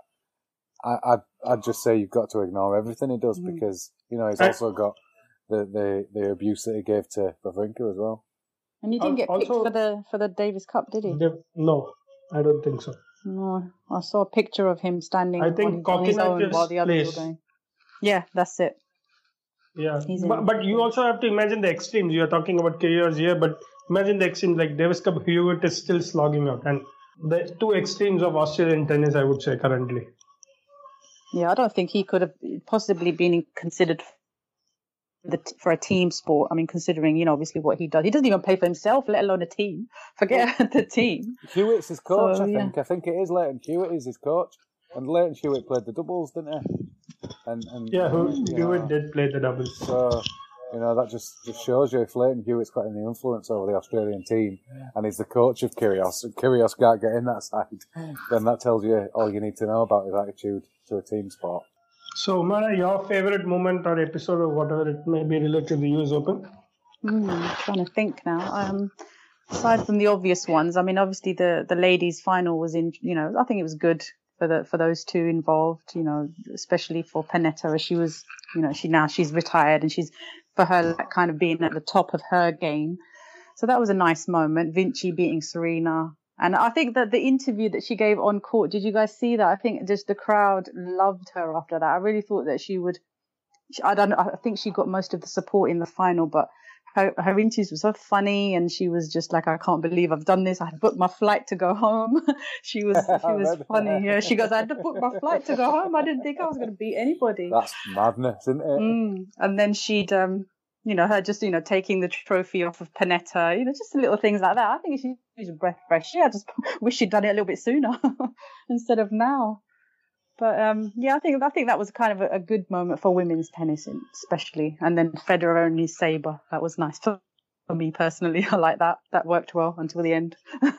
I'd just say you've got to ignore everything he does, because he's also got the abuse that he gave to Wawrinka as well. And he didn't get picked for the Davis Cup, did he? No, I don't think so. No, I saw a picture of him standing on his own while the others were going. Yeah, that's it. Yeah, but you also have to imagine the extremes. You are talking about careers here, but imagine the extremes like Davis Cup. Hewitt is still slogging out, and the two extremes of Australian tennis, I would say, currently. Yeah, I don't think he could have possibly been considered for a team sport. I mean, considering, obviously what he does. He doesn't even play for himself, let alone a team. Forget the team. Hewitt's his coach, I think. I think it is Leighton Hewitt is his coach. And Leighton Hewitt played the doubles, didn't he? And Hewitt did play the doubles. So, that just shows you if Leighton Hewitt's got any influence over the Australian team, and he's the coach of Kyrgios, and Kyrgios can't get in that side, then that tells you all you need to know about his attitude to a team sport. So, Mara, your favourite moment or episode or whatever it may be related to the US Open? I'm trying to think now. Aside from the obvious ones, I mean, obviously the ladies' final was I think it was good for those two involved, especially for Pennetta, as she was, she's retired, and she's, for her, like, kind of being at the top of her game. So that was a nice moment. Vinci beating Serena. And I think that the interview that she gave on court, did you guys see that? I think just the crowd loved her after that. I really thought that she would, I think she got most of the support in the final, but her interviews were so funny, and she was just like, I can't believe I've done this. I had booked my flight to go home. she was funny. Yeah, she goes, I had to book my flight to go home. I didn't think I was going to beat anybody. That's madness, isn't it? And then she'd, her just, taking the trophy off of Pennetta, just little things like that. I think she's a breath fresh. Yeah, I just wish she'd done it a little bit sooner instead of now. But I think that was kind of a good moment for women's tennis, especially. And then Federer and his sabre, that was nice for me personally. I like that. That worked well until the end.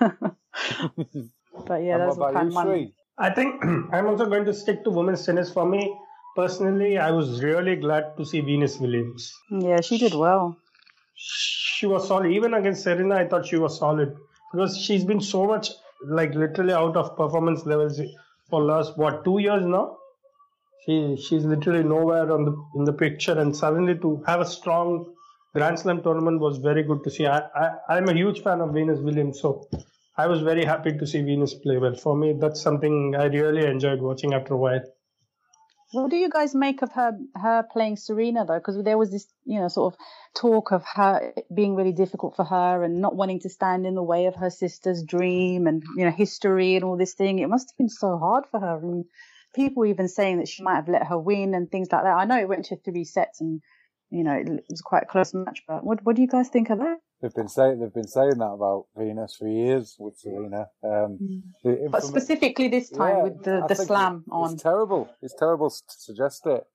But yeah, those were kind of fun. I think I'm also going to stick to women's tennis. For me personally, I was really glad to see Venus Williams. Yeah, she did well. she was solid. Even against Serena, I thought she was solid because she's been so much literally out of performance levels for last 2 years now. She's literally nowhere in the picture, and suddenly to have a strong Grand Slam tournament was very good to see. I'm a huge fan of Venus Williams, so I was very happy to see Venus play well. For me, that's something I really enjoyed watching after a while. What do you guys make of her playing Serena though? Because there was this, sort of talk of her being really difficult for her and not wanting to stand in the way of her sister's dream and history and all this thing. It must have been so hard for her. I mean, people even saying that she might have let her win and things like that. I know it went to 3 sets and it was quite a close match. But what do you guys think of that? They've been saying that about Venus for years with Serena. But specifically this time with the slam on. It's terrible. It's terrible to suggest it.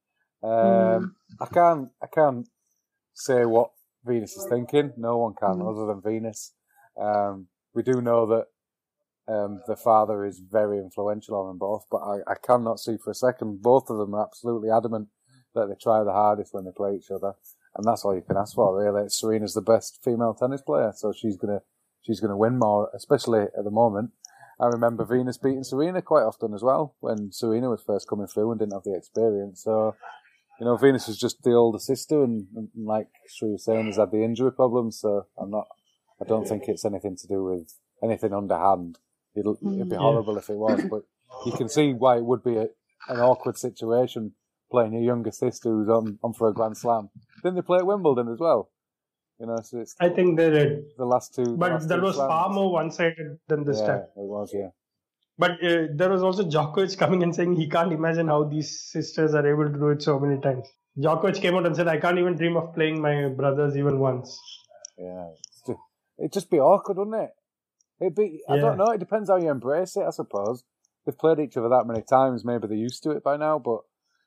I can't say what Venus is thinking. No one can other than Venus. We do know that the father is very influential on them both, but I cannot see for a second. Both of them are absolutely adamant that they try the hardest when they play each other. And that's all you can ask for, really. Serena's the best female tennis player, so she's gonna win more, especially at the moment. I remember Venus beating Serena quite often as well when Serena was first coming through and didn't have the experience. So, Venus is just the older sister, and like Sri was saying, has had the injury problems. So I don't think it's anything to do with anything underhand. It'd be horrible if it was, but you can see why it would be an awkward situation playing your younger sister who's on for a Grand Slam. Didn't they play at Wimbledon as well? So it's I think they did. The last two. But that was far more one-sided than this time. It was, yeah. But there was also Djokovic coming and saying he can't imagine how these sisters are able to do it so many times. Djokovic came out and said, I can't even dream of playing my brothers even once. Yeah. It'd just be awkward, wouldn't it? I don't know. It depends how you embrace it, I suppose. They've played each other that many times. Maybe they're used to it by now, but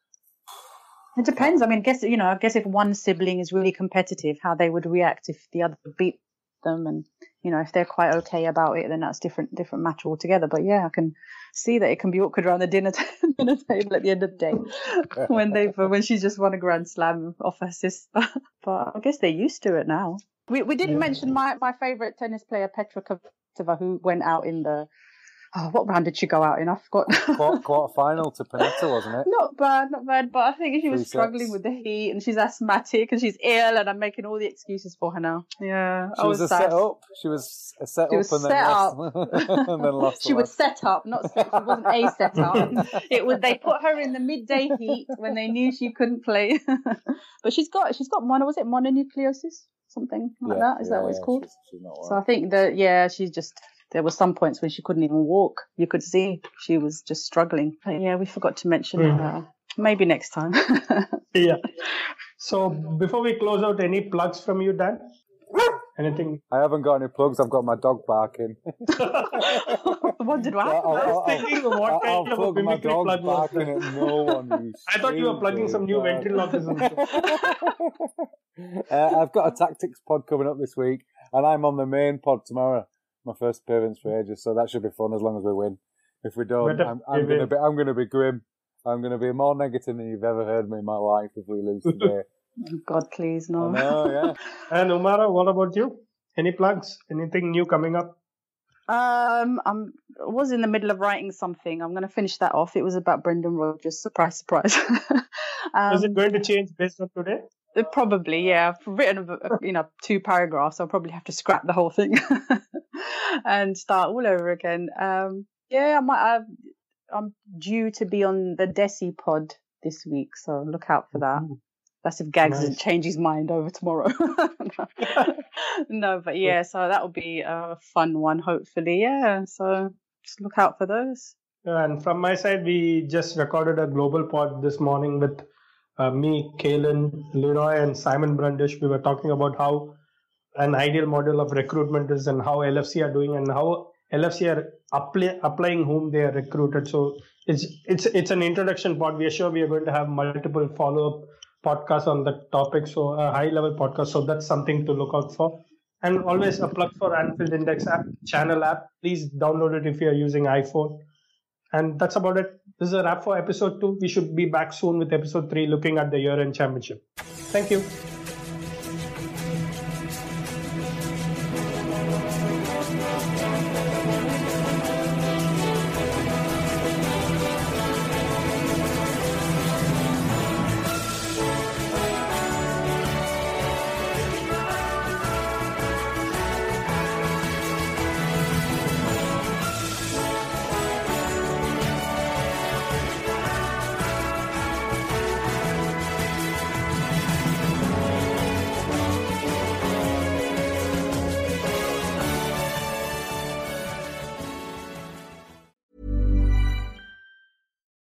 it depends. I mean, I guess if one sibling is really competitive, how they would react if the other beat them, and if they're quite okay about it, then that's different match altogether. But yeah, I can see that it can be awkward around the dinner table at the end of the day when she's just won a Grand Slam off her sister. But I guess they're used to it now. We didn't mention my favourite tennis player, Petra Kvitova, who went out in the. Oh, what round did she go out in? I forgot. Quarter final to Panetta, wasn't it? Not bad. But I think she was struggling with the heat, and she's asthmatic, and she's ill, and I'm making all the excuses for her now. Yeah, she was a set up. She was a set up, and then lost. She was set up, not set. She wasn't a set up. It was they put her in the midday heat when they knew she couldn't play. But she's got mononucleosis, something like that. Is that what it's called? She's not well. So I think that she's just. There were some points when she couldn't even walk. You could see she was just struggling. But yeah, we forgot to mention her. Maybe next time. Yeah. So before we close out, any plugs from you, Dan? Anything? I haven't got any plugs. I've got my dog barking. What did I was thinking what kind of a mimicry plug was barking at no one. I thought you were plugging some new ventriloquism. I've got a tactics pod coming up this week, and I'm on the main pod tomorrow. My first appearance for ages, so that should be fun as long as we win. If we don't, I'm going to be grim. I'm going to be more negative than you've ever heard me in my life if we lose today. God, please, no. I know, yeah. And Umara, what about you? Any plugs? Anything new coming up? I was in the middle of writing something. I'm going to finish that off. It was about Brendan Rodgers. Surprise, surprise. Is it going to change based on today? Probably, yeah. I've written, 2 paragraphs. I'll probably have to scrap the whole thing and start all over again. I'm due to be on the Desi pod this week, so look out for that. That's if Gags doesn't change his mind over tomorrow. No, but yeah, so that will be a fun one, hopefully. Yeah, so just look out for those. And from my side, we just recorded a global pod this morning with me, Kalen, Leroy, and Simon Brandish. We were talking about how an ideal model of recruitment is and how LFC are doing and how LFC are applying whom they are recruited. So it's an introduction pod. We are sure we are going to have multiple follow-up podcasts on that topic. So a high-level podcast. So that's something to look out for. And always a plug for Anfield Index app, channel app. Please download it if you are using iPhone. And that's about it. This is a wrap for episode 2. We should be back soon with episode 3 looking at the year-end championship. Thank you.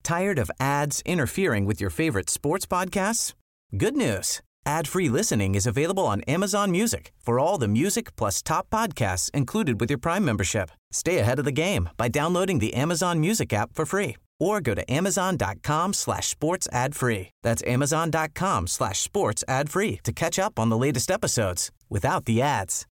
Tired of ads interfering with your favorite sports podcasts? Good news. Ad-free listening is available on Amazon Music for all the music plus top podcasts included with your Prime membership. Stay ahead of the game by downloading the Amazon Music app for free or go to amazon.com/sports ad free. That's amazon.com/sports ad free to catch up on the latest episodes without the ads.